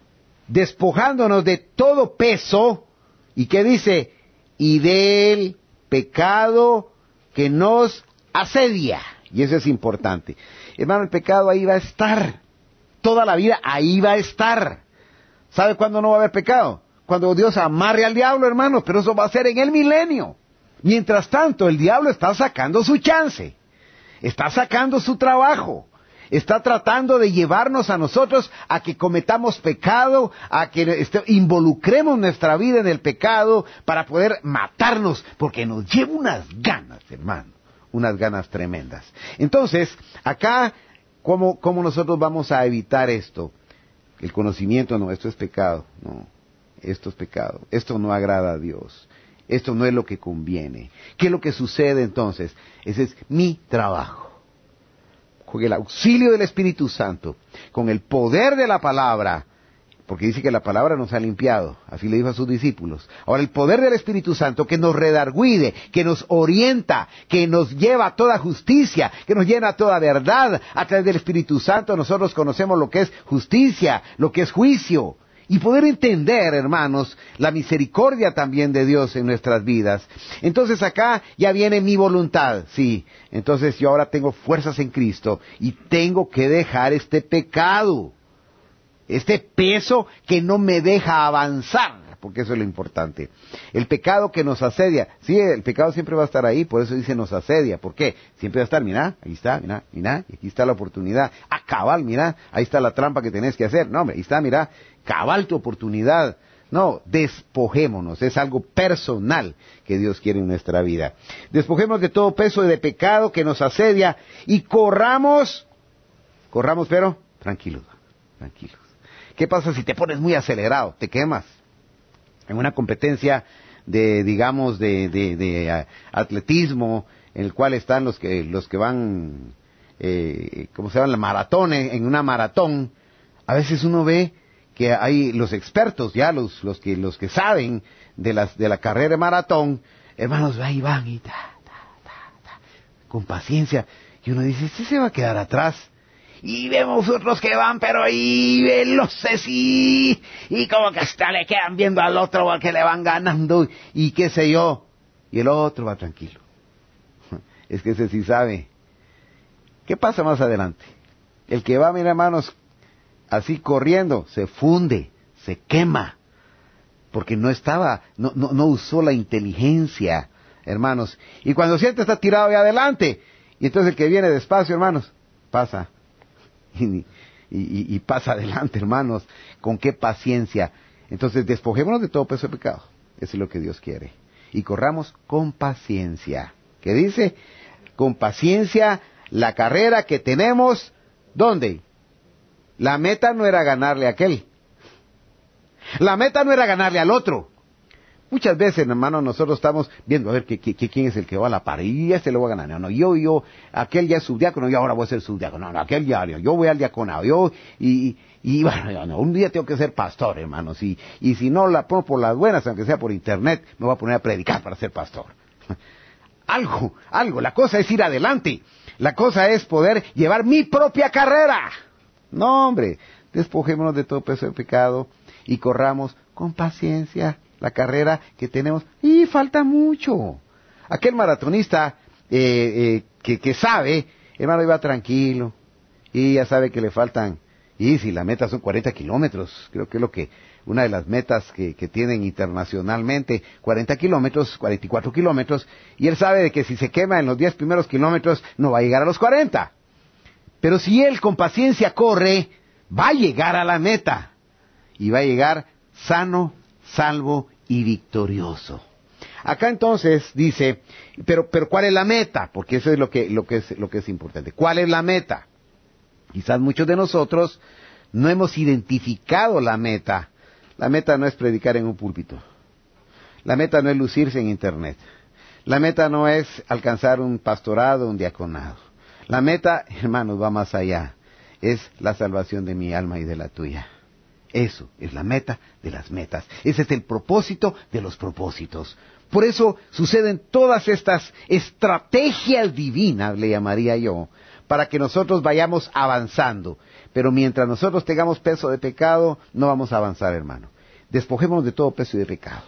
despojándonos de todo peso, ¿y qué dice? Y del pecado que nos asedia. Y eso es importante. Hermano, el pecado ahí va a estar. Toda la vida ahí va a estar. ¿Sabe cuándo no va a haber pecado? Cuando Dios amarre al diablo, hermano, pero eso va a ser en el milenio. Mientras tanto, el diablo está sacando su chance. Está sacando su trabajo. Está tratando de llevarnos a nosotros a que cometamos pecado, a que este, involucremos nuestra vida en el pecado para poder matarnos, porque nos lleva unas ganas, hermano, unas ganas tremendas. Entonces, acá, ¿cómo, cómo nosotros vamos a evitar esto? El conocimiento, no, esto es pecado, no, esto es pecado, esto no agrada a Dios, esto no es lo que conviene. ¿Qué es lo que sucede entonces? Ese es mi trabajo. Con el auxilio del Espíritu Santo, con el poder de la palabra, porque dice que la palabra nos ha limpiado, así le dijo a sus discípulos. Ahora el poder del Espíritu Santo que nos redarguide, que nos orienta, que nos lleva a toda justicia, que nos llena a toda verdad. A través del Espíritu Santo nosotros conocemos lo que es justicia, lo que es juicio. Y poder entender, hermanos, la misericordia también de Dios en nuestras vidas. Entonces acá ya viene mi voluntad, sí. Entonces yo ahora tengo fuerzas en Cristo y tengo que dejar este pecado. Este peso que no me deja avanzar, porque eso es lo importante. El pecado que nos asedia, sí, el pecado siempre va a estar ahí, por eso dice nos asedia. ¿Por qué? Siempre va a estar, mira, ahí está, mira, mira, y aquí está la oportunidad. Ah, cabal, mira, ahí está la trampa que tenés que hacer. No, hombre, ahí está, mira, cabal tu oportunidad. No, despojémonos, es algo personal que Dios quiere en nuestra vida. Despojémonos de todo peso de pecado que nos asedia y corramos, corramos pero tranquilos, tranquilos. ¿Qué pasa si te pones muy acelerado? Te quemas. En una competencia de, digamos, de, de, de uh, atletismo, en el cual están los que los que van, eh, ¿cómo se llama? La maratón, en una maratón. A veces uno ve que hay los expertos, ya los los que los que saben de las de la carrera de maratón, hermanos, ahí van y ta, ta, ta, ta, con paciencia. Y uno dice, ¿este se va a quedar atrás? Y vemos otros que van, pero ahí veloces y, y como que hasta le quedan viendo al otro porque le van ganando y qué sé yo. Y el otro va tranquilo. Es que ese sí sabe. ¿Qué pasa más adelante? El que va, mira hermanos, así corriendo, se funde, se quema. Porque no estaba, no, no, no usó la inteligencia, hermanos. Y cuando siente está tirado ahí adelante. Y entonces el que viene despacio, hermanos, pasa. Y, y, y pasa adelante, hermanos, con qué paciencia. Entonces despojémonos de todo peso de pecado. Eso es lo que Dios quiere. Y corramos con paciencia. ¿Qué dice? Con paciencia la carrera que tenemos. ¿Dónde? La meta no era ganarle a aquel. La meta no era ganarle al otro. Muchas veces, hermano, nosotros estamos viendo a ver que, que, que, quién es el que va a la par, y este lo va a ganar. No, no, yo, yo, aquel ya es subdiácono, yo ahora voy a ser subdiácono. No, no, aquel ya, yo voy al diaconado, yo, y, y bueno, no, un día tengo que ser pastor, hermanos, y, y si no la pongo por las buenas, aunque sea por internet, me voy a poner a predicar para ser pastor. Algo, algo, la cosa es ir adelante, la cosa es poder llevar mi propia carrera. No, hombre, despojémonos de todo peso de pecado y corramos con paciencia la carrera que tenemos. Y falta mucho. Aquel maratonista eh, eh, que, que sabe, hermano, iba tranquilo. Y ya sabe que le faltan, y si la meta son cuarenta kilómetros, creo que es lo que, una de las metas que, que tienen internacionalmente, cuarenta kilómetros, cuarenta y cuatro kilómetros, y él sabe de que si se quema en los diez primeros kilómetros, no va a llegar a los cuarenta. Pero si él con paciencia corre, va a llegar a la meta. Y va a llegar sano, salvo y victorioso. Acá entonces dice, pero pero ¿cuál es la meta? Porque eso es lo que lo que es lo que es importante. ¿Cuál es la meta? Quizás muchos de nosotros no hemos identificado la meta. La meta no es predicar en un púlpito. La meta no es lucirse en internet. La meta no es alcanzar un pastorado, un diaconado. La meta, hermanos, va más allá. Es la salvación de mi alma y de la tuya. Eso es la meta de las metas. Ese es el propósito de los propósitos. Por eso suceden todas estas estrategias divinas, le llamaría yo, para que nosotros vayamos avanzando. Pero mientras nosotros tengamos peso de pecado, no vamos a avanzar, hermano. Despojémonos de todo peso de pecado.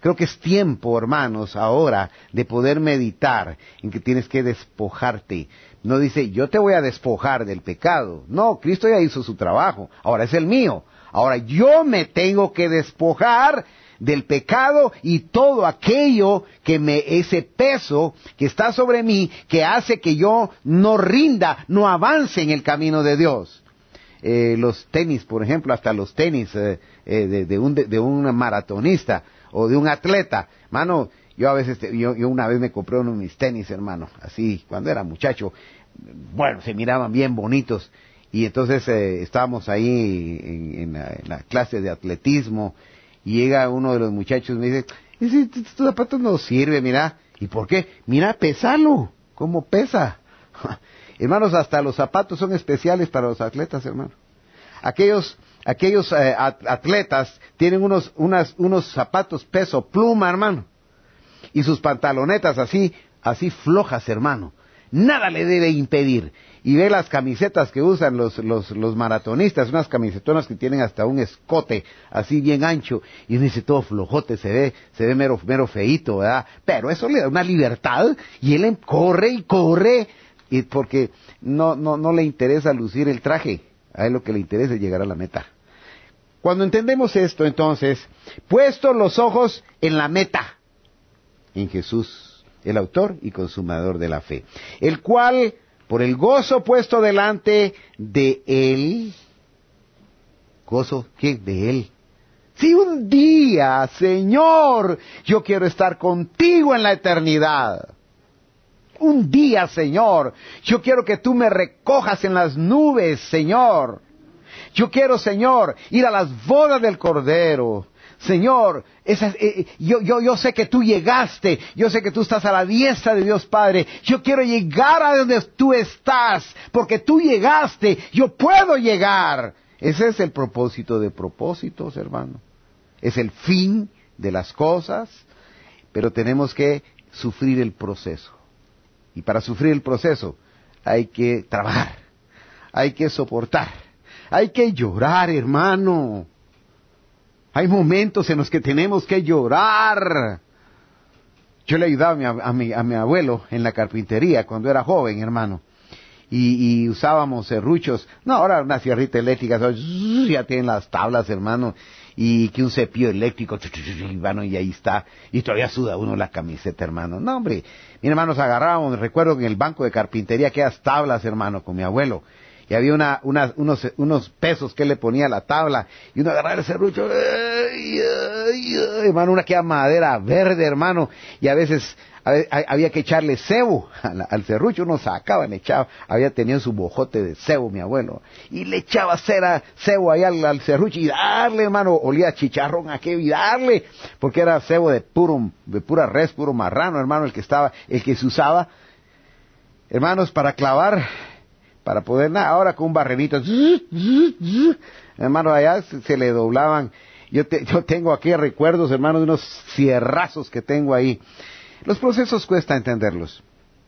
Creo que es tiempo, hermanos, ahora de poder meditar en que tienes que despojarte. No dice, yo te voy a despojar del pecado. No, Cristo ya hizo su trabajo, ahora es el mío. Ahora yo me tengo que despojar del pecado y todo aquello que me, ese peso que está sobre mí, que hace que yo no rinda, no avance en el camino de Dios. Eh, los tenis, por ejemplo, hasta los tenis eh, eh, de, de, un, de, de un maratonista o de un atleta. Mano, yo a veces, te, yo, yo una vez me compré uno de mis tenis, hermano, así, cuando era muchacho. Bueno, se miraban bien bonitos. Y entonces eh, estábamos ahí en, en, la, en la clase de atletismo. Y llega uno de los muchachos y me dice, ese tu zapato no sirve, mira. ¿Y por qué? Mira, pesalo. ¿Cómo pesa? Hermanos, hasta los zapatos son especiales para los atletas, hermano. Aquellos, aquellos eh, atletas tienen unos, unas, unos zapatos peso pluma, hermano. Y sus pantalonetas así, así flojas, hermano. Nada le debe impedir. Y ve las camisetas que usan los, los, los maratonistas, unas camisetonas que tienen hasta un escote así bien ancho, y uno dice todo flojote, se ve, se ve mero, mero feíto, ¿verdad? Pero eso le da una libertad, y él corre y corre, y porque no, no, no le interesa lucir el traje, a él lo que le interesa es llegar a la meta. Cuando entendemos esto, entonces, puesto los ojos en la meta, en Jesús, el autor y consumador de la fe, el cual, por el gozo puesto delante de él, gozo, ¿qué? De él. Si un día, Señor, yo quiero estar contigo en la eternidad. Un día, Señor, yo quiero que tú me recojas en las nubes, Señor. Yo quiero, Señor, ir a las bodas del Cordero. Señor, esa, eh, yo, yo, yo sé que tú llegaste, yo sé que tú estás a la diestra de Dios Padre, yo quiero llegar a donde tú estás, porque tú llegaste, yo puedo llegar. Ese es el propósito de propósitos, hermano. Es el fin de las cosas, pero tenemos que sufrir el proceso. Y para sufrir el proceso hay que trabajar, hay que soportar, hay que llorar, hermano. Hay momentos en los que tenemos que llorar. Yo le ayudaba a mi, a mi, a mi abuelo en la carpintería cuando era joven, hermano. Y, y usábamos serruchos. No, ahora una sierrita eléctrica, ya tienen las tablas, hermano. Y que un cepillo eléctrico, hermano, y ahí está. Y todavía suda uno la camiseta, hermano. No, hombre, mis hermanos agarrábamos, recuerdo en el banco de carpintería, aquellas tablas, hermano, con mi abuelo. Y había una, una, unos, unos pesos que él le ponía a la tabla, y uno agarraba el serrucho, ay, ay, ay, hermano, una que madera verde, hermano, y a veces a, a, había que echarle cebo al, al serrucho, uno sacaba, le echaba, había tenido su bojote de cebo mi abuelo, y le echaba cera, cebo ahí al, al serrucho, y darle, hermano, olía a chicharrón aquello, y darle, porque era cebo de puro, de pura res, puro marrano, hermano, el que estaba, el que se usaba, hermanos, para clavar, para poder, nada, ahora con un barrenito, hermano, allá se, se le doblaban. Yo, te, yo tengo aquí recuerdos, hermano, de unos cierrazos que tengo ahí. Los procesos cuesta entenderlos,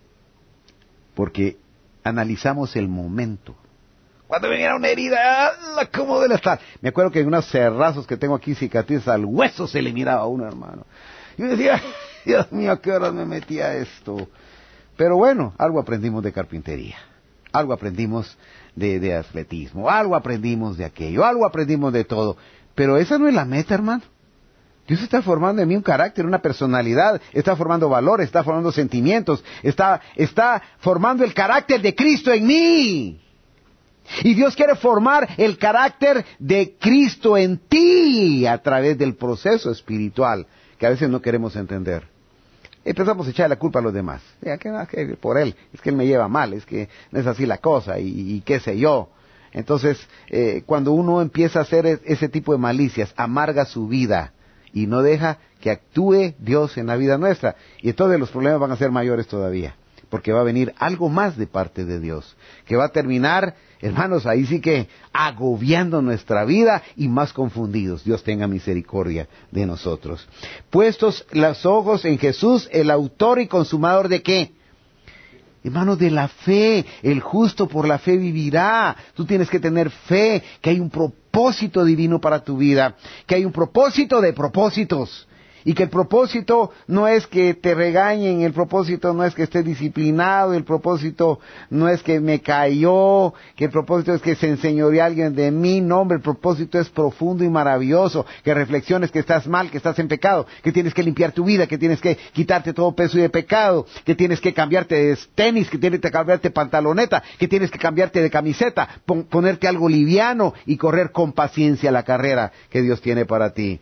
porque analizamos el momento. Cuando me viene una herida, ¿cómo debe estar? Me acuerdo que en unos cerrazos que tengo aquí, cicatrices, al hueso se le miraba a uno, hermano. Yo decía, Dios mío, ¿a qué horas me metía esto? Pero bueno, algo aprendimos de carpintería. Algo aprendimos de, de atletismo, algo aprendimos de aquello, algo aprendimos de todo. Pero esa no es la meta, hermano. Dios está formando en mí un carácter, una personalidad, está formando valores, está formando sentimientos, está, está formando el carácter de Cristo en mí. Y Dios quiere formar el carácter de Cristo en ti a través del proceso espiritual que a veces no queremos entender. Empezamos a echar la culpa a los demás. Ya, que, que por él, es que él me lleva mal, es que no es así la cosa, y, y qué sé yo. Entonces, eh, cuando uno empieza a hacer ese tipo de malicias, amarga su vida y no deja que actúe Dios en la vida nuestra. Y entonces los problemas van a ser mayores todavía, porque va a venir algo más de parte de Dios, que va a terminar, hermanos, ahí sí que agobiando nuestra vida y más confundidos. Dios tenga misericordia de nosotros. Puestos los ojos en Jesús, el autor y consumador de ¿qué? Hermanos, de la fe. El justo por la fe vivirá. Tú tienes que tener fe, que hay un propósito divino para tu vida, que hay un propósito de propósitos. y que el propósito no es que te regañen, el propósito no es que estés disciplinado, el propósito no es que me cayó, que el propósito es que se enseñorea alguien de mí. No, hombre, el propósito es profundo y maravilloso, que reflexiones que estás mal, que estás en pecado, que tienes que limpiar tu vida, que tienes que quitarte todo peso y de pecado, que tienes que cambiarte de tenis, que tienes que cambiarte de pantaloneta, que tienes que cambiarte de camiseta, pon- ponerte algo liviano y correr con paciencia la carrera que Dios tiene para ti.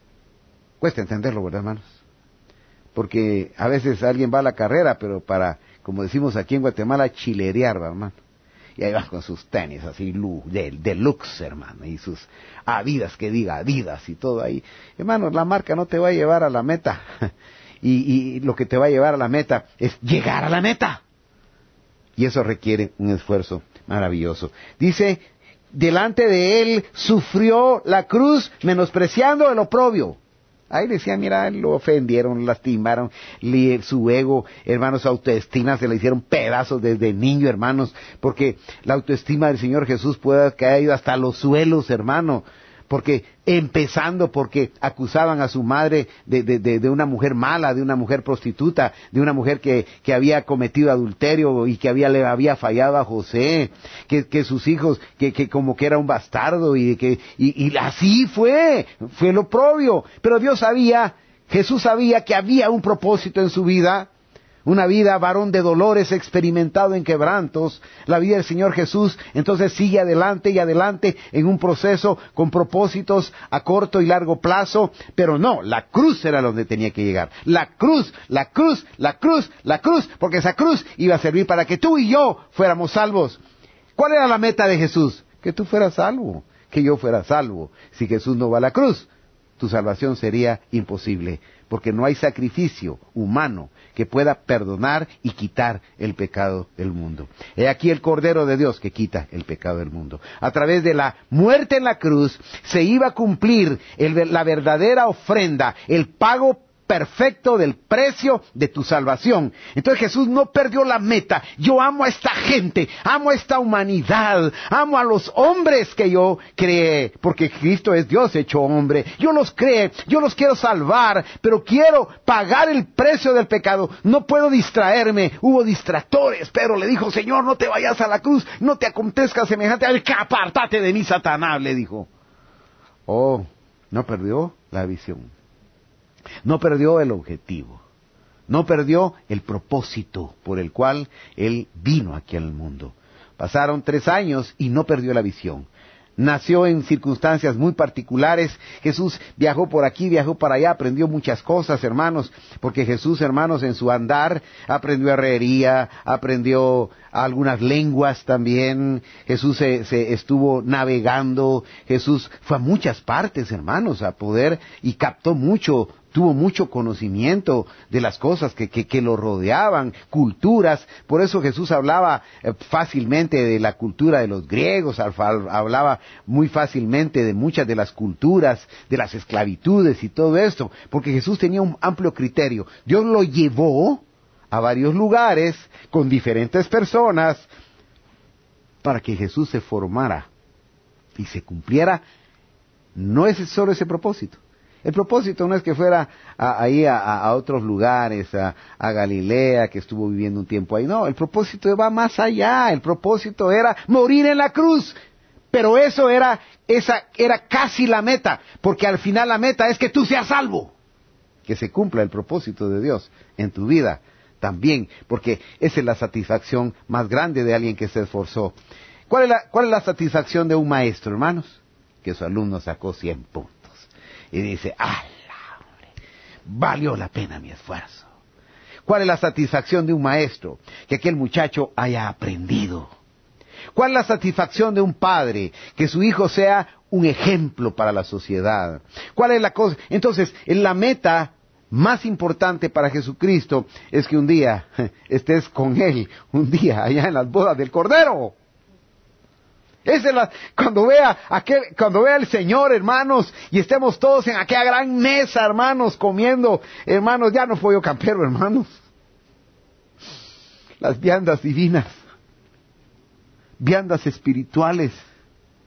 Cuesta entenderlo, ¿verdad, hermanos? Porque a veces alguien va a la carrera, pero para, como decimos aquí en Guatemala, chilerear, ¿va, hermano? Y ahí va con sus tenis así de deluxe, hermano, y sus Adidas, que diga Adidas y todo ahí. Hermano, la marca no te va a llevar a la meta. Y, y lo que te va a llevar a la meta es llegar a la meta. Y eso requiere un esfuerzo maravilloso. Dice, delante de él sufrió la cruz, menospreciando el oprobio. Ahí decía, mira, lo ofendieron, lo lastimaron, li- su ego, hermanos, su autoestima se le hicieron pedazos desde niño, hermanos, porque la autoestima del Señor Jesús puede haber caído hasta los suelos, hermano, porque empezando porque acusaban a su madre de, de, de, de una mujer mala, de una mujer prostituta, de una mujer que, que había cometido adulterio y que había, le había fallado a José, que, que sus hijos, que, que como que era un bastardo y que, y, y así fue, fue lo propio. Pero Dios sabía, Jesús sabía que había un propósito en su vida. Una vida varón de dolores, experimentado en quebrantos, la vida del Señor Jesús, entonces sigue adelante y adelante en un proceso con propósitos a corto y largo plazo, pero no, la cruz era donde tenía que llegar. La cruz, la cruz, la cruz, la cruz, porque esa cruz iba a servir para que tú y yo fuéramos salvos. ¿Cuál era la meta de Jesús? Que tú fueras salvo, que yo fuera salvo. Si Jesús no va a la cruz, tu salvación sería imposible, porque no hay sacrificio humano que pueda perdonar y quitar el pecado del mundo. He aquí el Cordero de Dios que quita el pecado del mundo. A través de la muerte en la cruz se iba a cumplir el, la verdadera ofrenda, el pago perfecto del precio de tu salvación. Entonces Jesús no perdió la meta. Yo amo a esta gente, amo a esta humanidad, amo a los hombres que yo creé, porque Cristo es Dios hecho hombre. Yo los creé, yo los quiero salvar, pero quiero pagar el precio del pecado. No puedo distraerme. Hubo distractores, pero le dijo, Señor, no te vayas a la cruz, no te acontezca semejante. Apártate de mí, Satanás, le dijo. Oh, no perdió la visión. No perdió el objetivo, no perdió el propósito por el cual Él vino aquí al mundo. Pasaron tres años y no perdió la visión. Nació en circunstancias muy particulares. Jesús viajó por aquí, viajó para allá, aprendió muchas cosas, hermanos, porque Jesús, hermanos, en su andar aprendió herrería, aprendió algunas lenguas también. Jesús se, se estuvo navegando. Jesús fue a muchas partes, hermanos, a poder y captó mucho. Tuvo mucho conocimiento de las cosas que, que, que lo rodeaban, culturas. Por eso Jesús hablaba eh, fácilmente de la cultura de los griegos, hablaba muy fácilmente de muchas de las culturas, de las esclavitudes y todo esto, porque Jesús tenía un amplio criterio. Dios lo llevó a varios lugares con diferentes personas para que Jesús se formara y se cumpliera. No es solo ese propósito. El propósito no es que fuera a, ahí a, a otros lugares, a, a Galilea, que estuvo viviendo un tiempo ahí. No, el propósito va más allá. El propósito era morir en la cruz. Pero eso era, esa era casi la meta, porque al final la meta es que tú seas salvo. Que se cumpla el propósito de Dios en tu vida también, porque esa es la satisfacción más grande de alguien que se esforzó. ¿Cuál es la, cuál es la satisfacción de un maestro, hermanos? Que su alumno sacó cien puntos. Y dice, ¡ala, hombre! Valió la pena mi esfuerzo. ¿Cuál es la satisfacción de un maestro? Que aquel muchacho haya aprendido. ¿Cuál es la satisfacción de un padre? Que su hijo sea un ejemplo para la sociedad. ¿Cuál es la cosa? Entonces, la meta más importante para Jesucristo es que un día estés con Él, un día allá en las bodas del Cordero. Esa es la, cuando vea aquel, cuando vea el Señor, hermanos, y estemos todos en aquella gran mesa, hermanos, comiendo, hermanos, ya no pollo campero, hermanos. Las viandas divinas, viandas espirituales,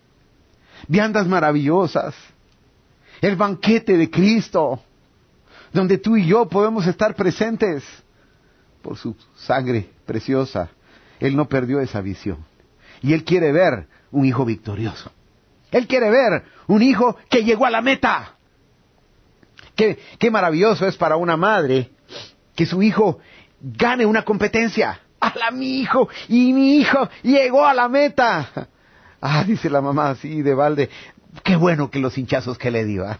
viandas maravillosas, el banquete de Cristo. donde tú y yo podemos estar presentes por su sangre preciosa. Él no perdió esa visión. Y Él quiere ver un hijo victorioso. Él quiere ver un hijo que llegó a la meta. Qué, qué maravilloso es para una madre que su hijo gane una competencia. ¡Hala, mi hijo! Y mi hijo llegó a la meta. Ah, dice la mamá así de balde. Qué bueno que los hinchazos que le dio. ¿eh?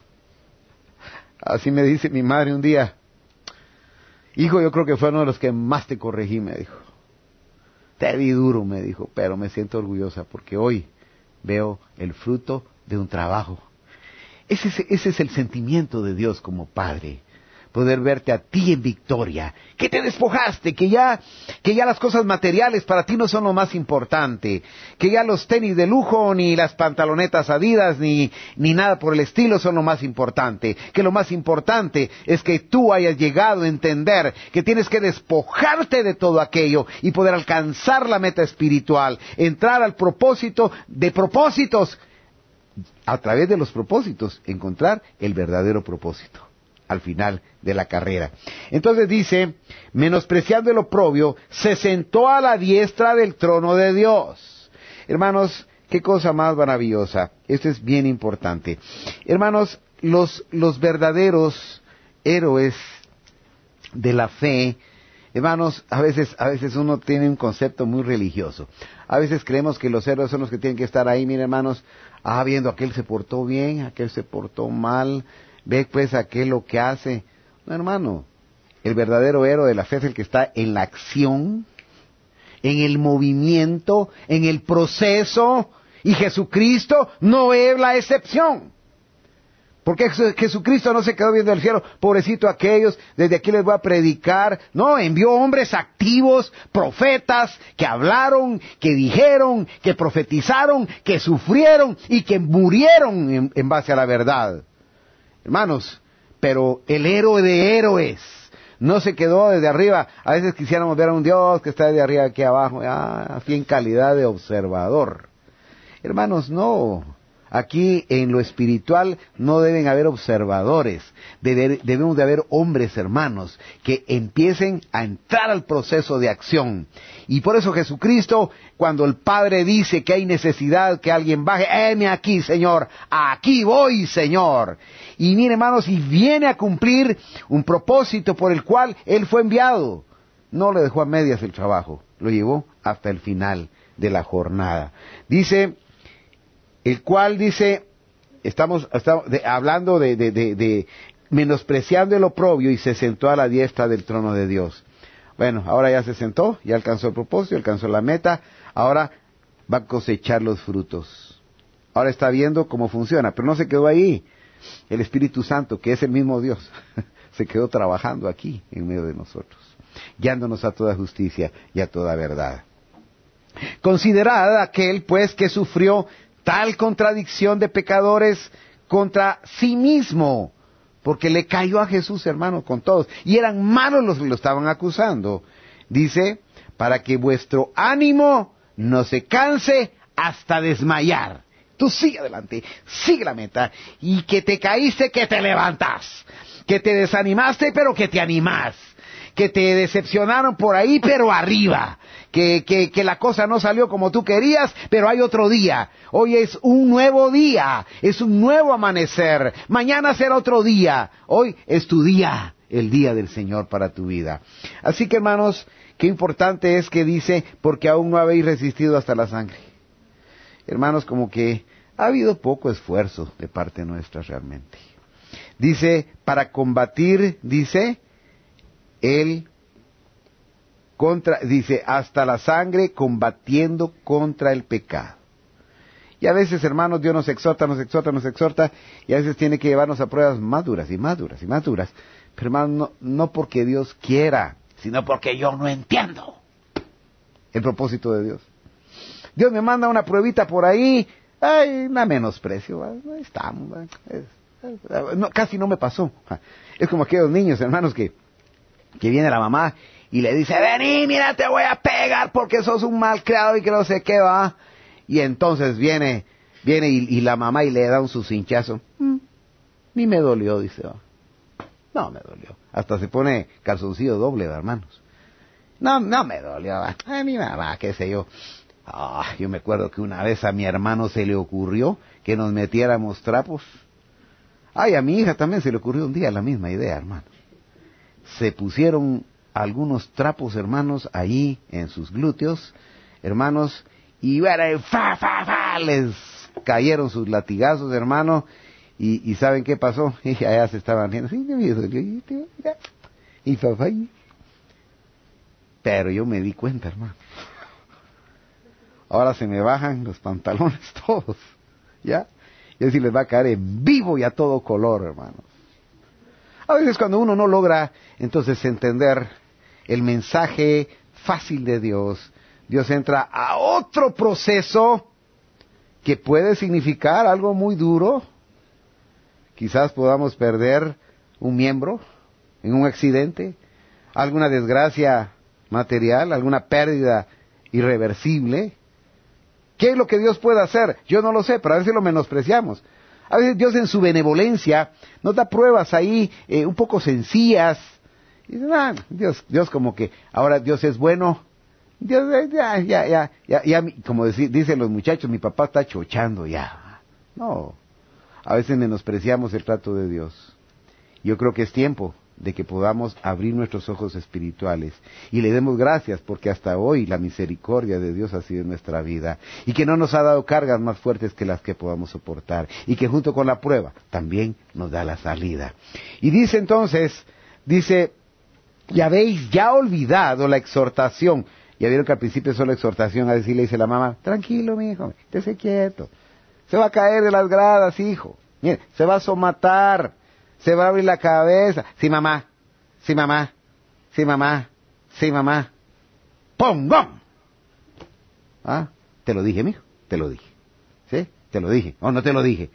Así me dice mi madre un día. Hijo, yo creo que fue uno de los que más te corregí, me dijo. Te vi duro, me dijo, pero me siento orgullosa porque hoy veo el fruto de un trabajo. Ese es, ese es el sentimiento de Dios como Padre. Poder verte a ti en victoria, que te despojaste, que ya, que ya las cosas materiales para ti no son lo más importante, que ya los tenis de lujo, ni las pantalonetas Adidas, ni, ni nada por el estilo son lo más importante, que lo más importante es que tú hayas llegado a entender que tienes que despojarte de todo aquello y poder alcanzar la meta espiritual, entrar al propósito de propósitos, a través de los propósitos, encontrar el verdadero propósito al final de la carrera. Entonces dice, menospreciando el oprobio, se sentó a la diestra del trono de Dios. Hermanos, qué cosa más maravillosa. Esto es bien importante. Hermanos, los, los verdaderos héroes de la fe, hermanos, a veces, a veces uno tiene un concepto muy religioso. A veces creemos que los héroes son los que tienen que estar ahí, miren hermanos, ah, viendo aquel se portó bien, aquel se portó mal, ve pues aquel lo que hace. No, hermano, el verdadero héroe de la fe es el que está en la acción, en el movimiento, en el proceso, y Jesucristo no es la excepción. Porque Jesucristo no se quedó viendo el cielo, pobrecito aquellos, desde aquí les voy a predicar. No, envió hombres activos, profetas, que hablaron, que dijeron, que profetizaron, que sufrieron y que murieron en, en base a la verdad. Hermanos, pero el héroe de héroes no se quedó desde arriba. A veces quisiéramos ver a un Dios que está desde arriba aquí abajo, ah, aquí en calidad de observador. Hermanos, no. Aquí en lo espiritual no deben haber observadores, Debe, debemos de haber hombres hermanos que empiecen a entrar al proceso de acción. Y por eso Jesucristo, cuando el Padre dice que hay necesidad que alguien baje, heme aquí Señor, aquí voy Señor. Y mire hermanos, y viene a cumplir un propósito por el cual Él fue enviado. No le dejó a medias el trabajo, lo llevó hasta el final de la jornada. Dice... El cual dice, estamos, estamos de, hablando de, de, de, de menospreciando el oprobio y se sentó a la diestra del trono de Dios. Bueno, ahora ya se sentó, ya alcanzó el propósito, alcanzó la meta, ahora va a cosechar los frutos. Ahora está viendo cómo funciona, pero no se quedó ahí. El Espíritu Santo, que es el mismo Dios, se quedó trabajando aquí en medio de nosotros, guiándonos a toda justicia y a toda verdad. Considerad aquel, pues, que sufrió tal contradicción de pecadores contra sí mismo, porque le cayó a Jesús, hermano, con todos, y eran malos los que lo estaban acusando. Dice, para que vuestro ánimo no se canse hasta desmayar. Tú sigue adelante, sigue la meta, y que te caíste, que te levantas, que te desanimaste, pero que te animás, que te decepcionaron por ahí, pero arriba, que, que, que la cosa no salió como tú querías, pero hay otro día. Hoy es un nuevo día, es un nuevo amanecer, mañana será otro día, hoy es tu día, el día del Señor para tu vida. Así que hermanos, qué importante es que dice, porque aún no habéis resistido hasta la sangre. Hermanos, como que ha habido poco esfuerzo de parte nuestra realmente. Dice, para combatir, dice, Él contra, dice, hasta la sangre combatiendo contra el pecado. Y a veces, hermanos, Dios nos exhorta, nos exhorta, nos exhorta, y a veces tiene que llevarnos a pruebas más duras y más duras y más duras. Pero hermanos, no, no porque Dios quiera, sino porque yo no entiendo el propósito de Dios. Dios me manda una pruebita por ahí, ay, no menosprecio, ahí estamos, es, es, no, casi no me pasó. Es como aquellos niños, hermanos, que que viene la mamá y le dice, vení, mira, te voy a pegar porque sos un malcriado y que no sé qué va. Y entonces viene, viene y, y la mamá y le da un su cinchazo. Mm, ni me dolió, dice. Va. No me dolió. Hasta se pone calzoncillo doble, hermanos. No, no me dolió. Ay, mi mamá, qué sé yo. Oh, yo me acuerdo que una vez a mi hermano se le ocurrió que nos metiéramos trapos. Ay, a mi hija también se le ocurrió un día la misma idea, hermano. Se pusieron algunos trapos, hermanos, ahí en sus glúteos, hermanos, y bueno, fa, fa, fa, les cayeron sus latigazos, hermano, y, y ¿saben qué pasó? Y allá se estaban riendo, y fa, fa, y... pero yo me di cuenta, hermano. Ahora se me bajan los pantalones todos, ¿ya? Y así les va a caer en vivo y a todo color, hermanos. A veces cuando uno no logra, entonces, entender el mensaje fácil de Dios, Dios entra a otro proceso que puede significar algo muy duro. Quizás podamos perder un miembro en un accidente, alguna desgracia material, alguna pérdida irreversible. ¿Qué es lo que Dios puede hacer? Yo no lo sé, pero a veces lo menospreciamos. A veces Dios en su benevolencia nos da pruebas ahí eh, un poco sencillas. Y dicen, ah, Dios, Dios como que ahora Dios es bueno. Dios, ya, ya, ya, ya, ya, como deci- dicen los muchachos, mi papá está chochando ya. No, a veces menospreciamos el trato de Dios. Yo creo que es tiempo de que podamos abrir nuestros ojos espirituales y le demos gracias porque hasta hoy la misericordia de Dios ha sido en nuestra vida y que no nos ha dado cargas más fuertes que las que podamos soportar y que junto con la prueba también nos da la salida. Y dice entonces, dice, ya habéis ya olvidado la exhortación. Ya vieron que al principio solo exhortación, a decirle dice la mamá, tranquilo mi hijo, estése quieto, se va a caer de las gradas hijo, mire, se va a somatar, se va a abrir la cabeza. Sí, mamá. Sí, mamá. Sí, mamá. Sí, mamá. ¡Pum! ¡Bum! ¿Ah? Te lo dije, mijo. Te lo dije. ¿Sí? Te lo dije. ¿O no te lo dije?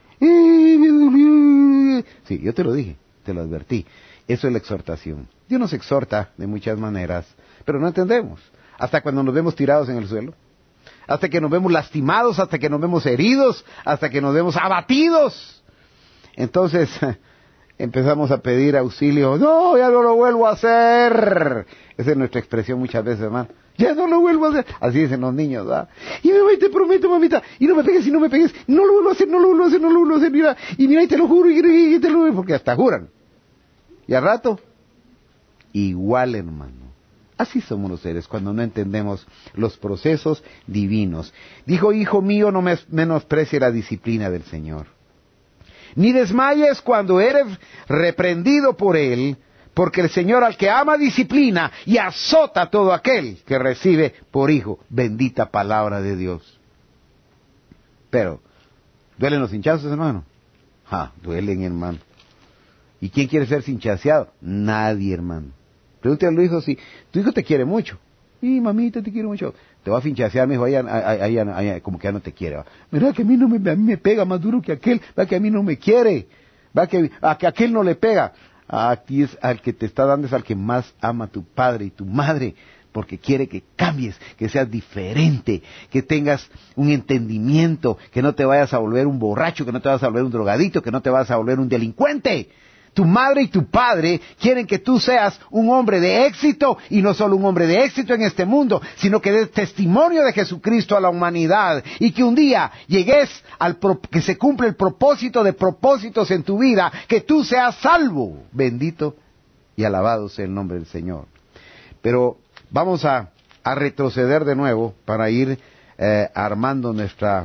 Sí, yo te lo dije. Te lo advertí. Eso es la exhortación. Dios nos exhorta de muchas maneras, pero no entendemos. Hasta cuando nos vemos tirados en el suelo. Hasta que nos vemos lastimados, hasta que nos vemos heridos, hasta que nos vemos abatidos. Entonces... empezamos a pedir auxilio. No, ya no lo vuelvo a hacer. Esa es nuestra expresión muchas veces, hermano. Ya no lo vuelvo a hacer. Así dicen los niños, ¿verdad? Y mamá, te prometo, mamita, y no me pegues, y no me pegues, no lo vuelvo a hacer, no lo vuelvo a hacer, no lo vuelvo a hacer, mira, y mira, y te lo juro, y, y, y te lo juro, porque hasta juran. Y al rato, igual, hermano. Así somos los seres cuando no entendemos los procesos divinos. Dijo, hijo mío, no me menosprecie la disciplina del Señor. Ni desmayes cuando eres reprendido por Él, porque el Señor al que ama disciplina y azota a todo aquel que recibe por hijo. Bendita palabra de Dios. Pero, ¿duelen los hinchazos, hermano? Ah, duelen, hermano. ¿Y quién quiere ser hinchaseado? Nadie, hermano. Pregúntale a los hijos si tu hijo te quiere mucho. Y mamita, te quiero mucho. Te va a finchasear, mijo, ahí, ahí, ahí, ahí, como que ya no te quiere. ¿Va? Mira que a mí, no me, a mí me pega más duro que aquel. Va que a mí no me quiere. Va que a que aquel no le pega. A ti es al que te está dando, es al que más ama tu padre y tu madre. Porque quiere que cambies, que seas diferente, que tengas un entendimiento, que no te vayas a volver un borracho, que no te vayas a volver un drogadito, que no te vayas a volver un delincuente. Tu madre y tu padre quieren que tú seas un hombre de éxito, y no solo un hombre de éxito en este mundo, sino que des testimonio de Jesucristo a la humanidad, y que un día llegues al pro, que se cumple el propósito de propósitos en tu vida, que tú seas salvo. Bendito y alabado sea el nombre del Señor. Pero vamos a, a retroceder de nuevo para ir eh, armando nuestra,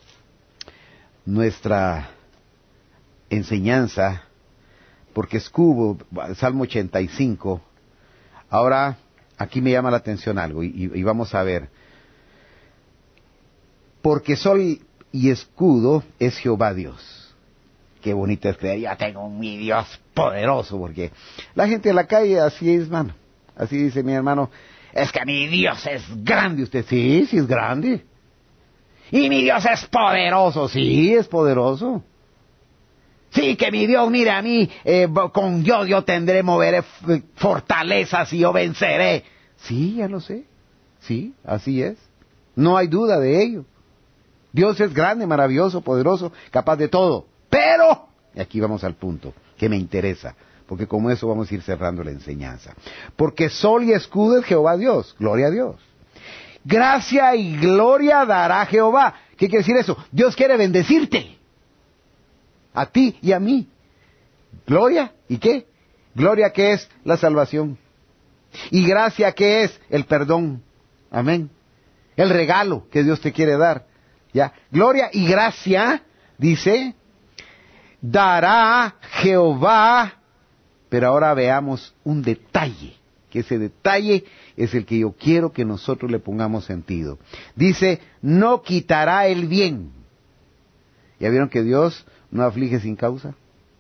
nuestra enseñanza. Porque escubo, Salmo ochenta y cinco, ahora aquí me llama la atención algo, y, y vamos a ver. Porque sol y escudo es Jehová Dios. Qué bonito es creer, ya tengo mi Dios poderoso, porque la gente en la calle así es, hermano. Así dice mi hermano, es que mi Dios es grande. Usted, sí, sí es grande. Y mi Dios es poderoso, sí, es poderoso. Sí, que mi Dios, mire a mí, eh, con Dios yo tendré, moveré fortalezas y yo venceré. Sí, ya lo sé. Sí, así es. No hay duda de ello. Dios es grande, maravilloso, poderoso, capaz de todo. Pero, y aquí vamos al punto que me interesa, porque como eso vamos a ir cerrando la enseñanza. Porque sol y escudo es Jehová Dios, gloria a Dios. Gracia y gloria dará Jehová. ¿Qué quiere decir eso? Dios quiere bendecirte, a ti y a mí. Gloria, ¿y qué? Gloria, ¿qué es? La salvación. Y gracia, ¿qué es? El perdón. Amén. El regalo que Dios te quiere dar. ¿Ya? Gloria y gracia, dice, dará Jehová. Pero ahora veamos un detalle, que ese detalle es el que yo quiero que nosotros le pongamos sentido. Dice, no quitará el bien. ¿Ya vieron que Dios no aflige sin causa?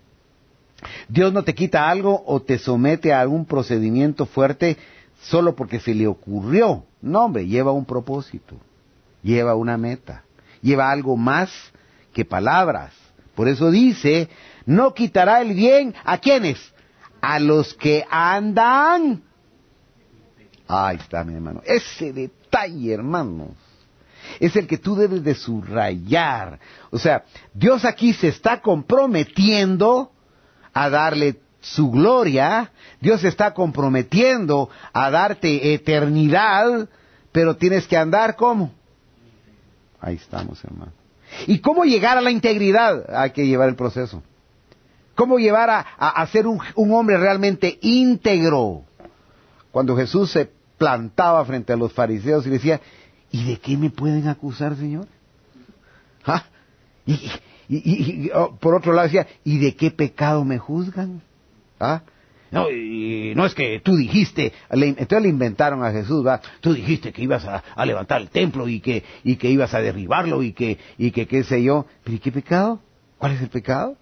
Dios no te quita algo o te somete a algún procedimiento fuerte solo porque se le ocurrió. No, hombre, lleva un propósito, lleva una meta, lleva algo más que palabras. Por eso dice, no quitará el bien, ¿a quiénes? A los que andan. Ahí está, mi hermano. Ese detalle, hermanos, es el que tú debes de subrayar. O sea, Dios aquí se está comprometiendo a darle su gloria. Dios se está comprometiendo a darte eternidad, pero tienes que andar ¿cómo? Ahí estamos, hermano. ¿Y cómo llegar a la integridad? Hay que llevar el proceso. ¿Cómo llevar a, a, a ser un, un hombre realmente íntegro? Cuando Jesús se plantaba frente a los fariseos y decía, ¿y de qué me pueden acusar, Señor? ¿Ah? Y, y, y, y oh, por otro lado decía, ¿y de qué pecado me juzgan? ¿Ah? No, y no es que tú dijiste, le, entonces le inventaron a Jesús, ¿va? Tú dijiste que ibas a, a levantar el templo y que, y que ibas a derribarlo y que, y que qué sé yo. ¿Pero y qué pecado? ¿Cuál es el pecado?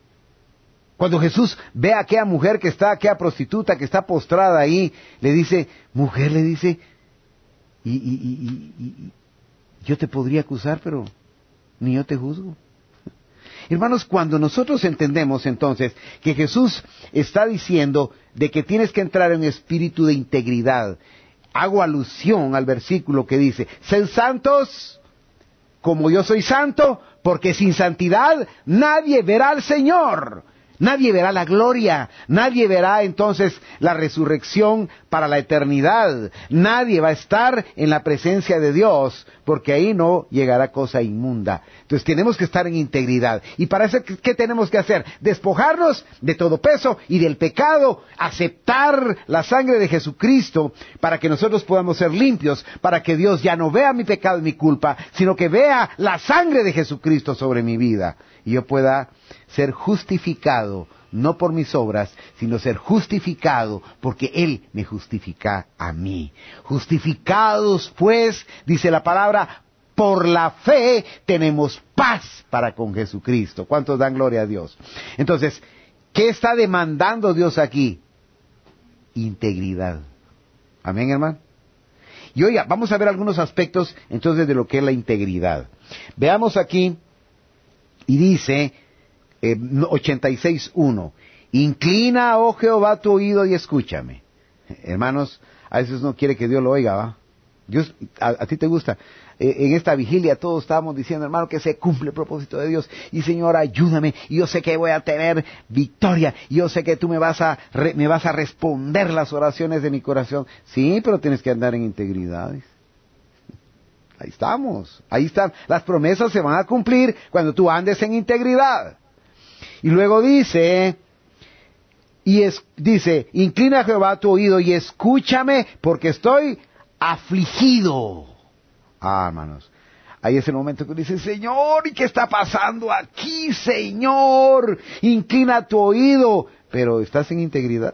Cuando Jesús ve a aquella mujer que está, aquella prostituta que está postrada ahí, le dice, mujer, le dice, y, y, y, y, y yo te podría acusar, pero ni yo te juzgo. Hermanos, cuando nosotros entendemos entonces que Jesús está diciendo de que tienes que entrar en espíritu de integridad, hago alusión al versículo que dice, sed santos como yo soy santo, porque sin santidad nadie verá al Señor. Nadie verá la gloria, nadie verá entonces la resurrección para la eternidad, nadie va a estar en la presencia de Dios, porque ahí no llegará cosa inmunda. Entonces tenemos que estar en integridad, y para eso, ¿qué tenemos que hacer? Despojarnos de todo peso y del pecado, aceptar la sangre de Jesucristo, para que nosotros podamos ser limpios, para que Dios ya no vea mi pecado y mi culpa, sino que vea la sangre de Jesucristo sobre mi vida, y yo pueda ser justificado, no por mis obras, sino ser justificado porque Él me justifica a mí. Justificados pues, dice la palabra, por la fe tenemos paz para con Jesucristo. ¿Cuántos dan gloria a Dios? Entonces, ¿qué está demandando Dios aquí? Integridad. Amén, hermano. Y oiga, vamos a ver algunos aspectos entonces de lo que es la integridad. Veamos aquí, y dice eh, ochenta y seis uno, inclina, oh Jehová, tu oído y escúchame. Hermanos, a veces no quiere que Dios lo oiga, ¿va? Dios, a, a ti te gusta. Eh, en esta vigilia todos estábamos diciendo, hermano, que se cumple el propósito de Dios. Y Señor, ayúdame. Y yo sé que voy a tener victoria. Y yo sé que tú me vas a re, me vas a responder las oraciones de mi corazón. Sí, pero tienes que andar en integridad. Ahí estamos. Ahí están. Las promesas se van a cumplir cuando tú andes en integridad. Y luego dice, y es, dice, inclina Jehová tu oído y escúchame, porque estoy afligido. Ah, hermanos, ahí es el momento que dice, Señor, ¿y qué está pasando aquí, Señor? Inclina tu oído, pero ¿estás en integridad?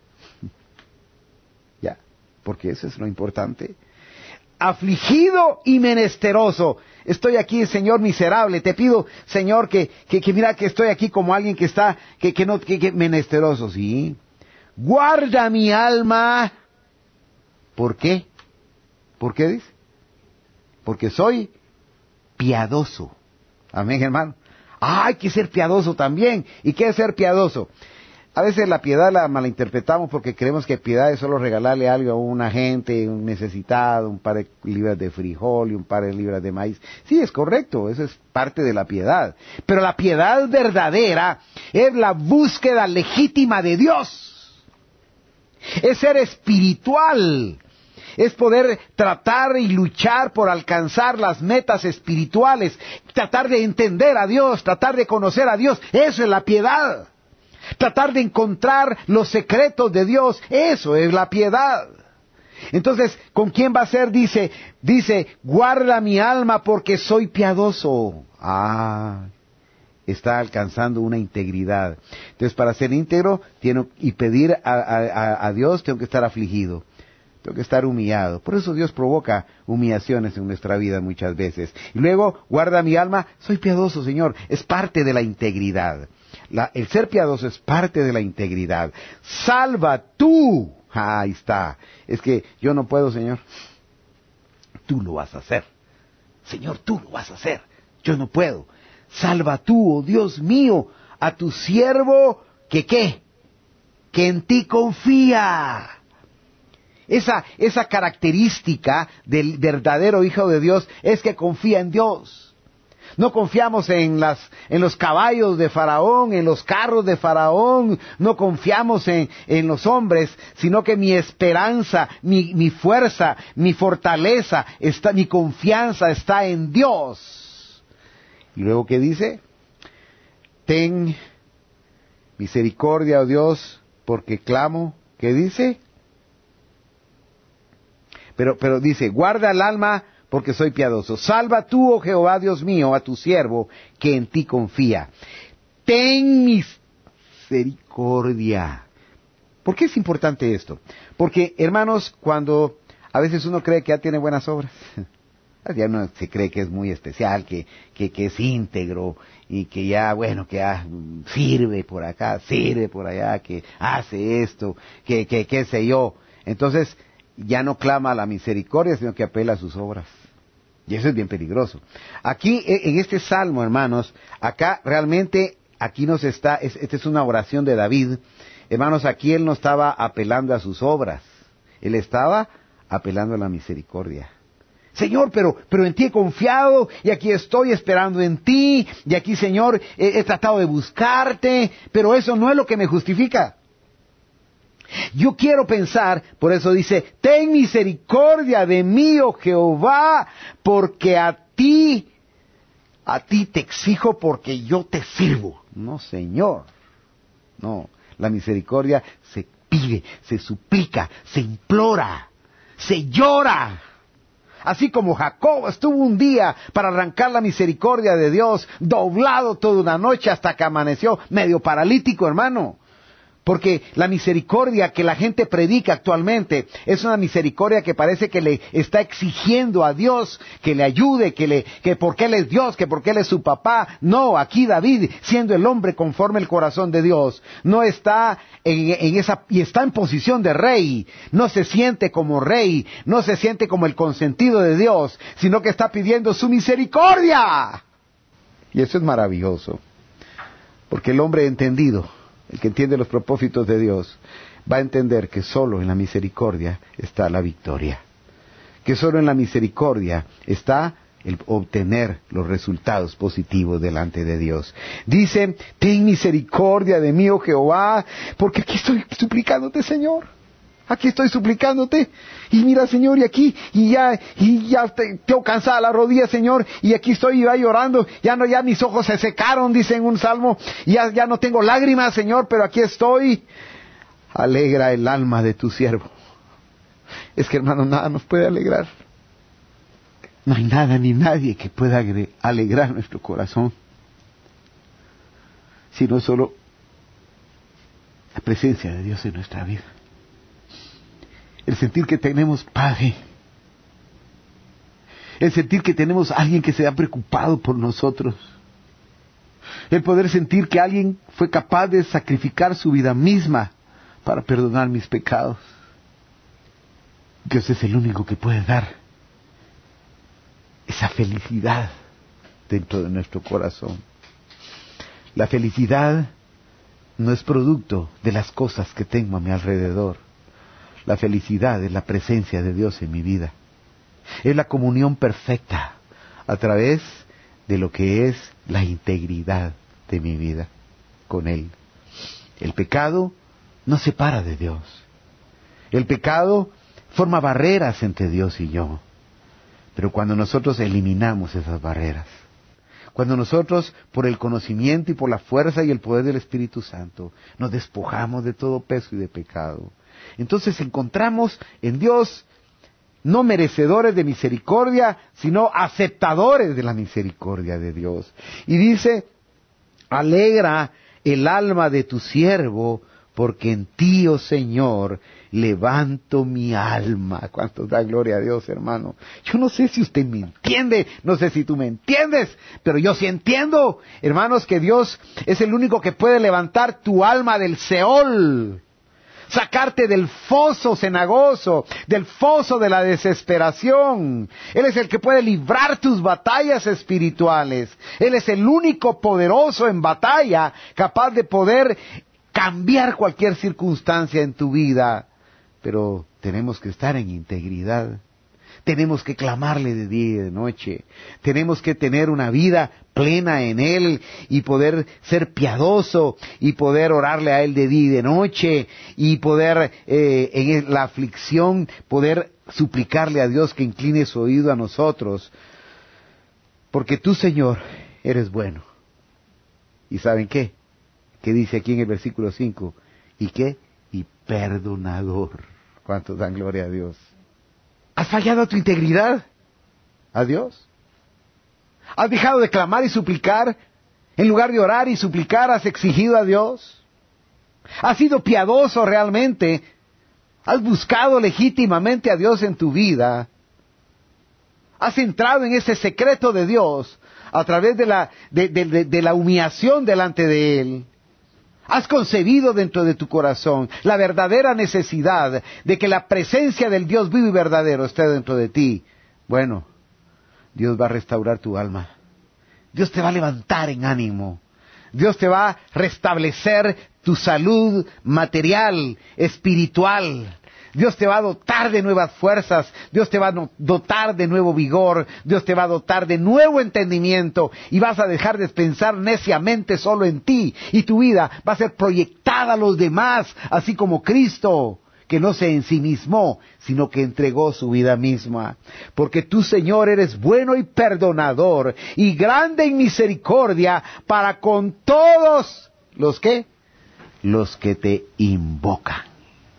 Ya, porque eso es lo importante. Afligido y menesteroso. Estoy aquí, Señor, miserable. Te pido, Señor, que, que, que mira que estoy aquí como alguien que está, que, que no, que, que menesteroso, sí. Guarda mi alma. ¿Por qué? ¿Por qué dice? Porque soy piadoso. Amén, hermano. Ah, hay que ser piadoso también. ¿Y qué es ser piadoso? A veces la piedad la malinterpretamos porque creemos que piedad es solo regalarle algo a una gente, un necesitado, un par de libras de frijol y un par de libras de maíz. Sí, es correcto, eso es parte de la piedad. Pero la piedad verdadera es la búsqueda legítima de Dios. Es ser espiritual. Es poder tratar y luchar por alcanzar las metas espirituales. Tratar de entender a Dios, tratar de conocer a Dios. Eso es la piedad. Tratar de encontrar los secretos de Dios. Eso es la piedad. Entonces, ¿con quién va a ser? Dice, dice, guarda mi alma porque soy piadoso. Ah, está alcanzando una integridad. Entonces, para ser íntegro tengo, y pedir a, a, a Dios, tengo que estar afligido. Tengo que estar humillado. Por eso Dios provoca humillaciones en nuestra vida muchas veces. Y luego, guarda mi alma, soy piadoso, Señor. Es parte de la integridad. La, el ser piadoso es parte de la integridad. Salva tú. Ah, ahí está. Es que yo no puedo, Señor. Tú lo vas a hacer. Señor, tú lo vas a hacer. Yo no puedo. Salva tú, oh Dios mío, a tu siervo que ¿qué? Que en ti confía. Esa, esa característica del verdadero Hijo de Dios es que confía en Dios. No confiamos en las, en los caballos de Faraón, en los carros de Faraón, no confiamos en, en los hombres, sino que mi esperanza, mi, mi fuerza, mi fortaleza, está, mi confianza está en Dios. Y luego, ¿qué dice? Ten misericordia, oh Dios, porque clamo. ¿Qué dice? Pero, pero dice, guarda el alma porque soy piadoso. Salva tú, oh Jehová, Dios mío, a tu siervo que en ti confía. Ten misericordia. ¿Por qué es importante esto? Porque, hermanos, cuando a veces uno cree que ya tiene buenas obras, ya uno se cree que es muy especial, que, que, que es íntegro, y que ya, bueno, que ya sirve por acá, sirve por allá, que hace esto, que, que, qué sé yo. Entonces, ya no clama a la misericordia, sino que apela a sus obras. Y eso es bien peligroso. Aquí, en este salmo, hermanos, acá realmente, aquí nos está, es, esta es una oración de David. Hermanos, aquí él no estaba apelando a sus obras. Él estaba apelando a la misericordia. Señor, pero, pero en ti he confiado, y aquí estoy esperando en ti, y aquí, Señor, he, he tratado de buscarte, pero eso no es lo que me justifica. Yo quiero pensar, por eso dice, ten misericordia de mí, oh Jehová, porque a ti, a ti te exijo porque yo te sirvo. No, Señor. No, la misericordia se pide, se suplica, se implora, se llora. Así como Jacob estuvo un día para arrancar la misericordia de Dios, doblado toda una noche hasta que amaneció medio paralítico, hermano. Porque la misericordia que la gente predica actualmente es una misericordia que parece que le está exigiendo a Dios que le ayude, que le, que porque Él es Dios, que porque Él es su papá. No, aquí David, siendo el hombre conforme el corazón de Dios, no está en, en esa, y está en posición de rey, no se siente como rey, no se siente como el consentido de Dios, sino que está pidiendo su misericordia. Y eso es maravilloso, porque el hombre entendido, el que entiende los propósitos de Dios, va a entender que solo en la misericordia está la victoria. Que solo en la misericordia está el obtener los resultados positivos delante de Dios. Dice, ten misericordia de mí, oh Jehová, porque aquí estoy suplicándote, Señor. Aquí estoy suplicándote, y mira, Señor, y aquí, y ya, y ya te, tengo cansada la rodilla, Señor, y aquí estoy ya llorando, ya no, ya mis ojos se secaron, dice en un salmo, y ya, ya no tengo lágrimas, Señor, pero aquí estoy. Alegra el alma de tu siervo. Es que, hermano, nada nos puede alegrar. No hay nada ni nadie que pueda alegrar nuestro corazón, sino solo la presencia de Dios en nuestra vida. El sentir que tenemos Padre. El sentir que tenemos a alguien que se ha preocupado por nosotros. El poder sentir que alguien fue capaz de sacrificar su vida misma para perdonar mis pecados. Dios es el único que puede dar esa felicidad dentro de nuestro corazón. La felicidad no es producto de las cosas que tengo a mi alrededor. La felicidad es la presencia de Dios en mi vida. Es la comunión perfecta a través de lo que es la integridad de mi vida. con Él. El pecado nos separa de Dios. El pecado forma barreras entre Dios y yo. Pero cuando nosotros eliminamos esas barreras, cuando nosotros, por el conocimiento y por la fuerza y el poder del Espíritu Santo, nos despojamos de todo peso y de pecado, entonces encontramos en Dios no merecedores de misericordia, sino aceptadores de la misericordia de Dios. Y dice, alegra el alma de tu siervo, porque en ti, oh Señor, levanto mi alma. ¿Cuánto da gloria a Dios, hermano? Yo no sé si usted me entiende, no sé si tú me entiendes, pero yo sí entiendo, hermanos, que Dios es el único que puede levantar tu alma del Seol, sacarte del foso cenagoso, del foso de la desesperación. Él es el que puede librar tus batallas espirituales. Él es el único poderoso en batalla, capaz de poder cambiar cualquier circunstancia en tu vida. Pero tenemos que estar en integridad. Tenemos que clamarle de día y de noche. Tenemos que tener una vida plena en Él y poder ser piadoso y poder orarle a Él de día y de noche y poder eh, en la aflicción poder suplicarle a Dios que incline su oído a nosotros. Porque tú, Señor, eres bueno. ¿Y saben qué? ¿Qué dice aquí en el versículo cinco? ¿Y qué? Y perdonador. ¿Cuántos dan gloria a Dios? ¿Has fallado a tu integridad? ¿A Dios? ¿Has dejado de clamar y suplicar? En lugar de orar y suplicar, ¿has exigido a Dios? ¿Has sido piadoso realmente? ¿Has buscado legítimamente a Dios en tu vida? ¿Has entrado en ese secreto de Dios a través de la, de, de, de, de la humillación delante de Él? ¿Has concebido dentro de tu corazón la verdadera necesidad de que la presencia del Dios vivo y verdadero esté dentro de ti? Bueno, Dios va a restaurar tu alma. Dios te va a levantar en ánimo. Dios te va a restablecer tu salud material, espiritual. Dios te va a dotar de nuevas fuerzas, Dios te va a dotar de nuevo vigor, Dios te va a dotar de nuevo entendimiento y vas a dejar de pensar neciamente solo en ti y tu vida va a ser proyectada a los demás, así como Cristo, que no se ensimismó, sino que entregó su vida misma. Porque tú, Señor, eres bueno y perdonador y grande en misericordia para con todos los que, los que te invocan.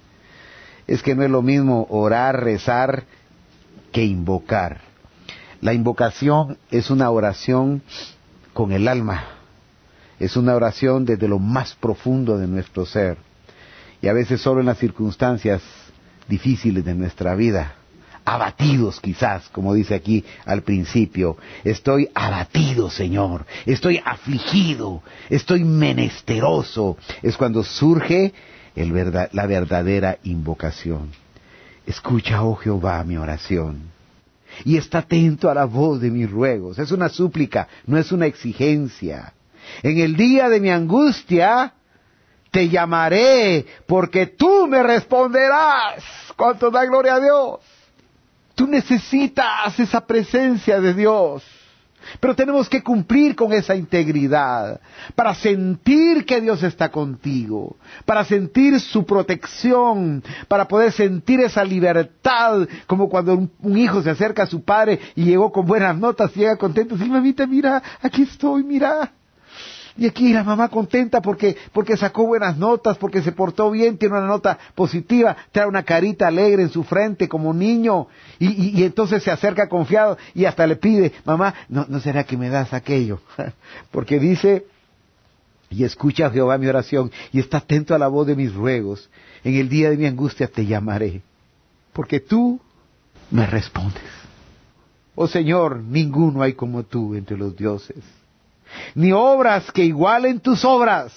Es que no es lo mismo orar, rezar, que invocar. La invocación es una oración con el alma. Es una oración desde lo más profundo de nuestro ser. Y a veces solo en las circunstancias difíciles de nuestra vida. Abatidos quizás, como dice aquí al principio. Estoy abatido, Señor. Estoy afligido. Estoy menesteroso. Es cuando surge El verdad, la verdadera invocación. Escucha, oh Jehová, mi oración, y está atento a la voz de mis ruegos. Es una súplica, no es una exigencia. En el día de mi angustia, te llamaré, porque tú me responderás. ¿Cuánto da gloria a Dios? Tú necesitas esa presencia de Dios. Pero tenemos que cumplir con esa integridad para sentir que Dios está contigo, para sentir su protección, para poder sentir esa libertad, como cuando un, un hijo se acerca a su padre y llegó con buenas notas y llega contento. Sí, mamita, mira, aquí estoy, mira. Y aquí la mamá contenta porque, porque sacó buenas notas, porque se portó bien, tiene una nota positiva, trae una carita alegre en su frente como niño, y, y, y entonces se acerca confiado y hasta le pide, mamá, ¿no, no será que me das aquello? Porque dice, y escucha Jehová mi oración, y está atento a la voz de mis ruegos, en el día de mi angustia te llamaré, porque tú me respondes. Oh Señor, ninguno hay como tú entre los dioses, ni obras que igualen tus obras.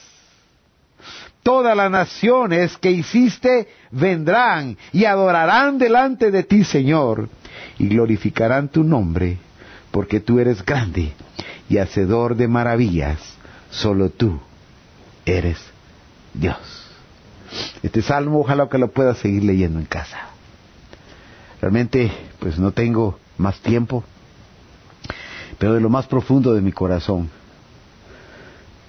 Todas las naciones que hiciste vendrán y adorarán delante de ti, Señor, y glorificarán tu nombre, porque tú eres grande y hacedor de maravillas. Solo tú eres Dios. Este salmo ojalá que lo pueda seguir leyendo en casa. Realmente, pues no tengo más tiempo, pero de lo más profundo de mi corazón,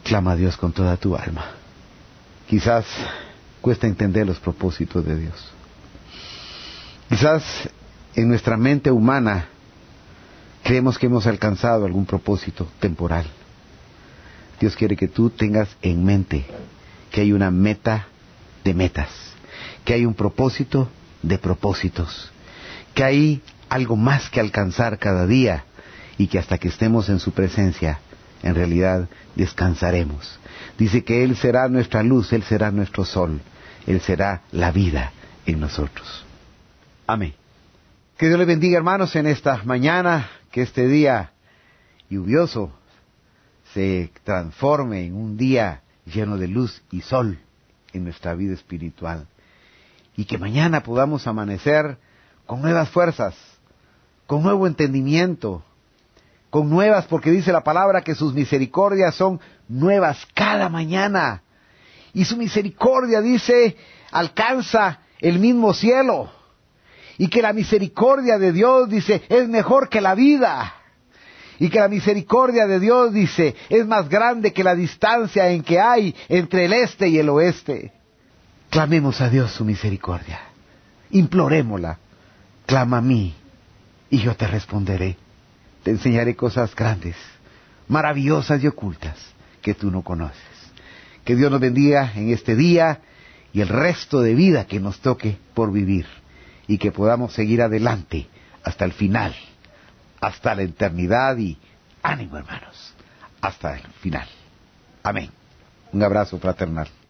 Clama a Dios con toda tu alma. Quizás cuesta entender los propósitos de Dios. Quizás en nuestra mente humana creemos que hemos alcanzado algún propósito temporal. Dios quiere que tú tengas en mente que hay una meta de metas, que hay un propósito de propósitos, que hay algo más que alcanzar cada día y que hasta que estemos en su presencia, en realidad descansaremos. Dice que Él será nuestra luz, Él será nuestro sol, Él será la vida en nosotros. Amén. Que Dios les bendiga, hermanos, en esta mañana, que este día lluvioso se transforme en un día lleno de luz y sol en nuestra vida espiritual. Y que mañana podamos amanecer con nuevas fuerzas, con nuevo entendimiento, con nuevas, porque dice la palabra que sus misericordias son nuevas cada mañana. Y su misericordia, dice, alcanza el mismo cielo. Y que la misericordia de Dios, dice, es mejor que la vida. Y que la misericordia de Dios, dice, es más grande que la distancia en que hay entre el este y el oeste. Clamemos a Dios su misericordia. Implorémosla. Clama a mí y yo te responderé. Te enseñaré cosas grandes, maravillosas y ocultas que tú no conoces. Que Dios nos bendiga en este día y el resto de vida que nos toque por vivir. Y que podamos seguir adelante hasta el final, hasta la eternidad y ánimo, hermanos, hasta el final. Amén. Un abrazo fraternal.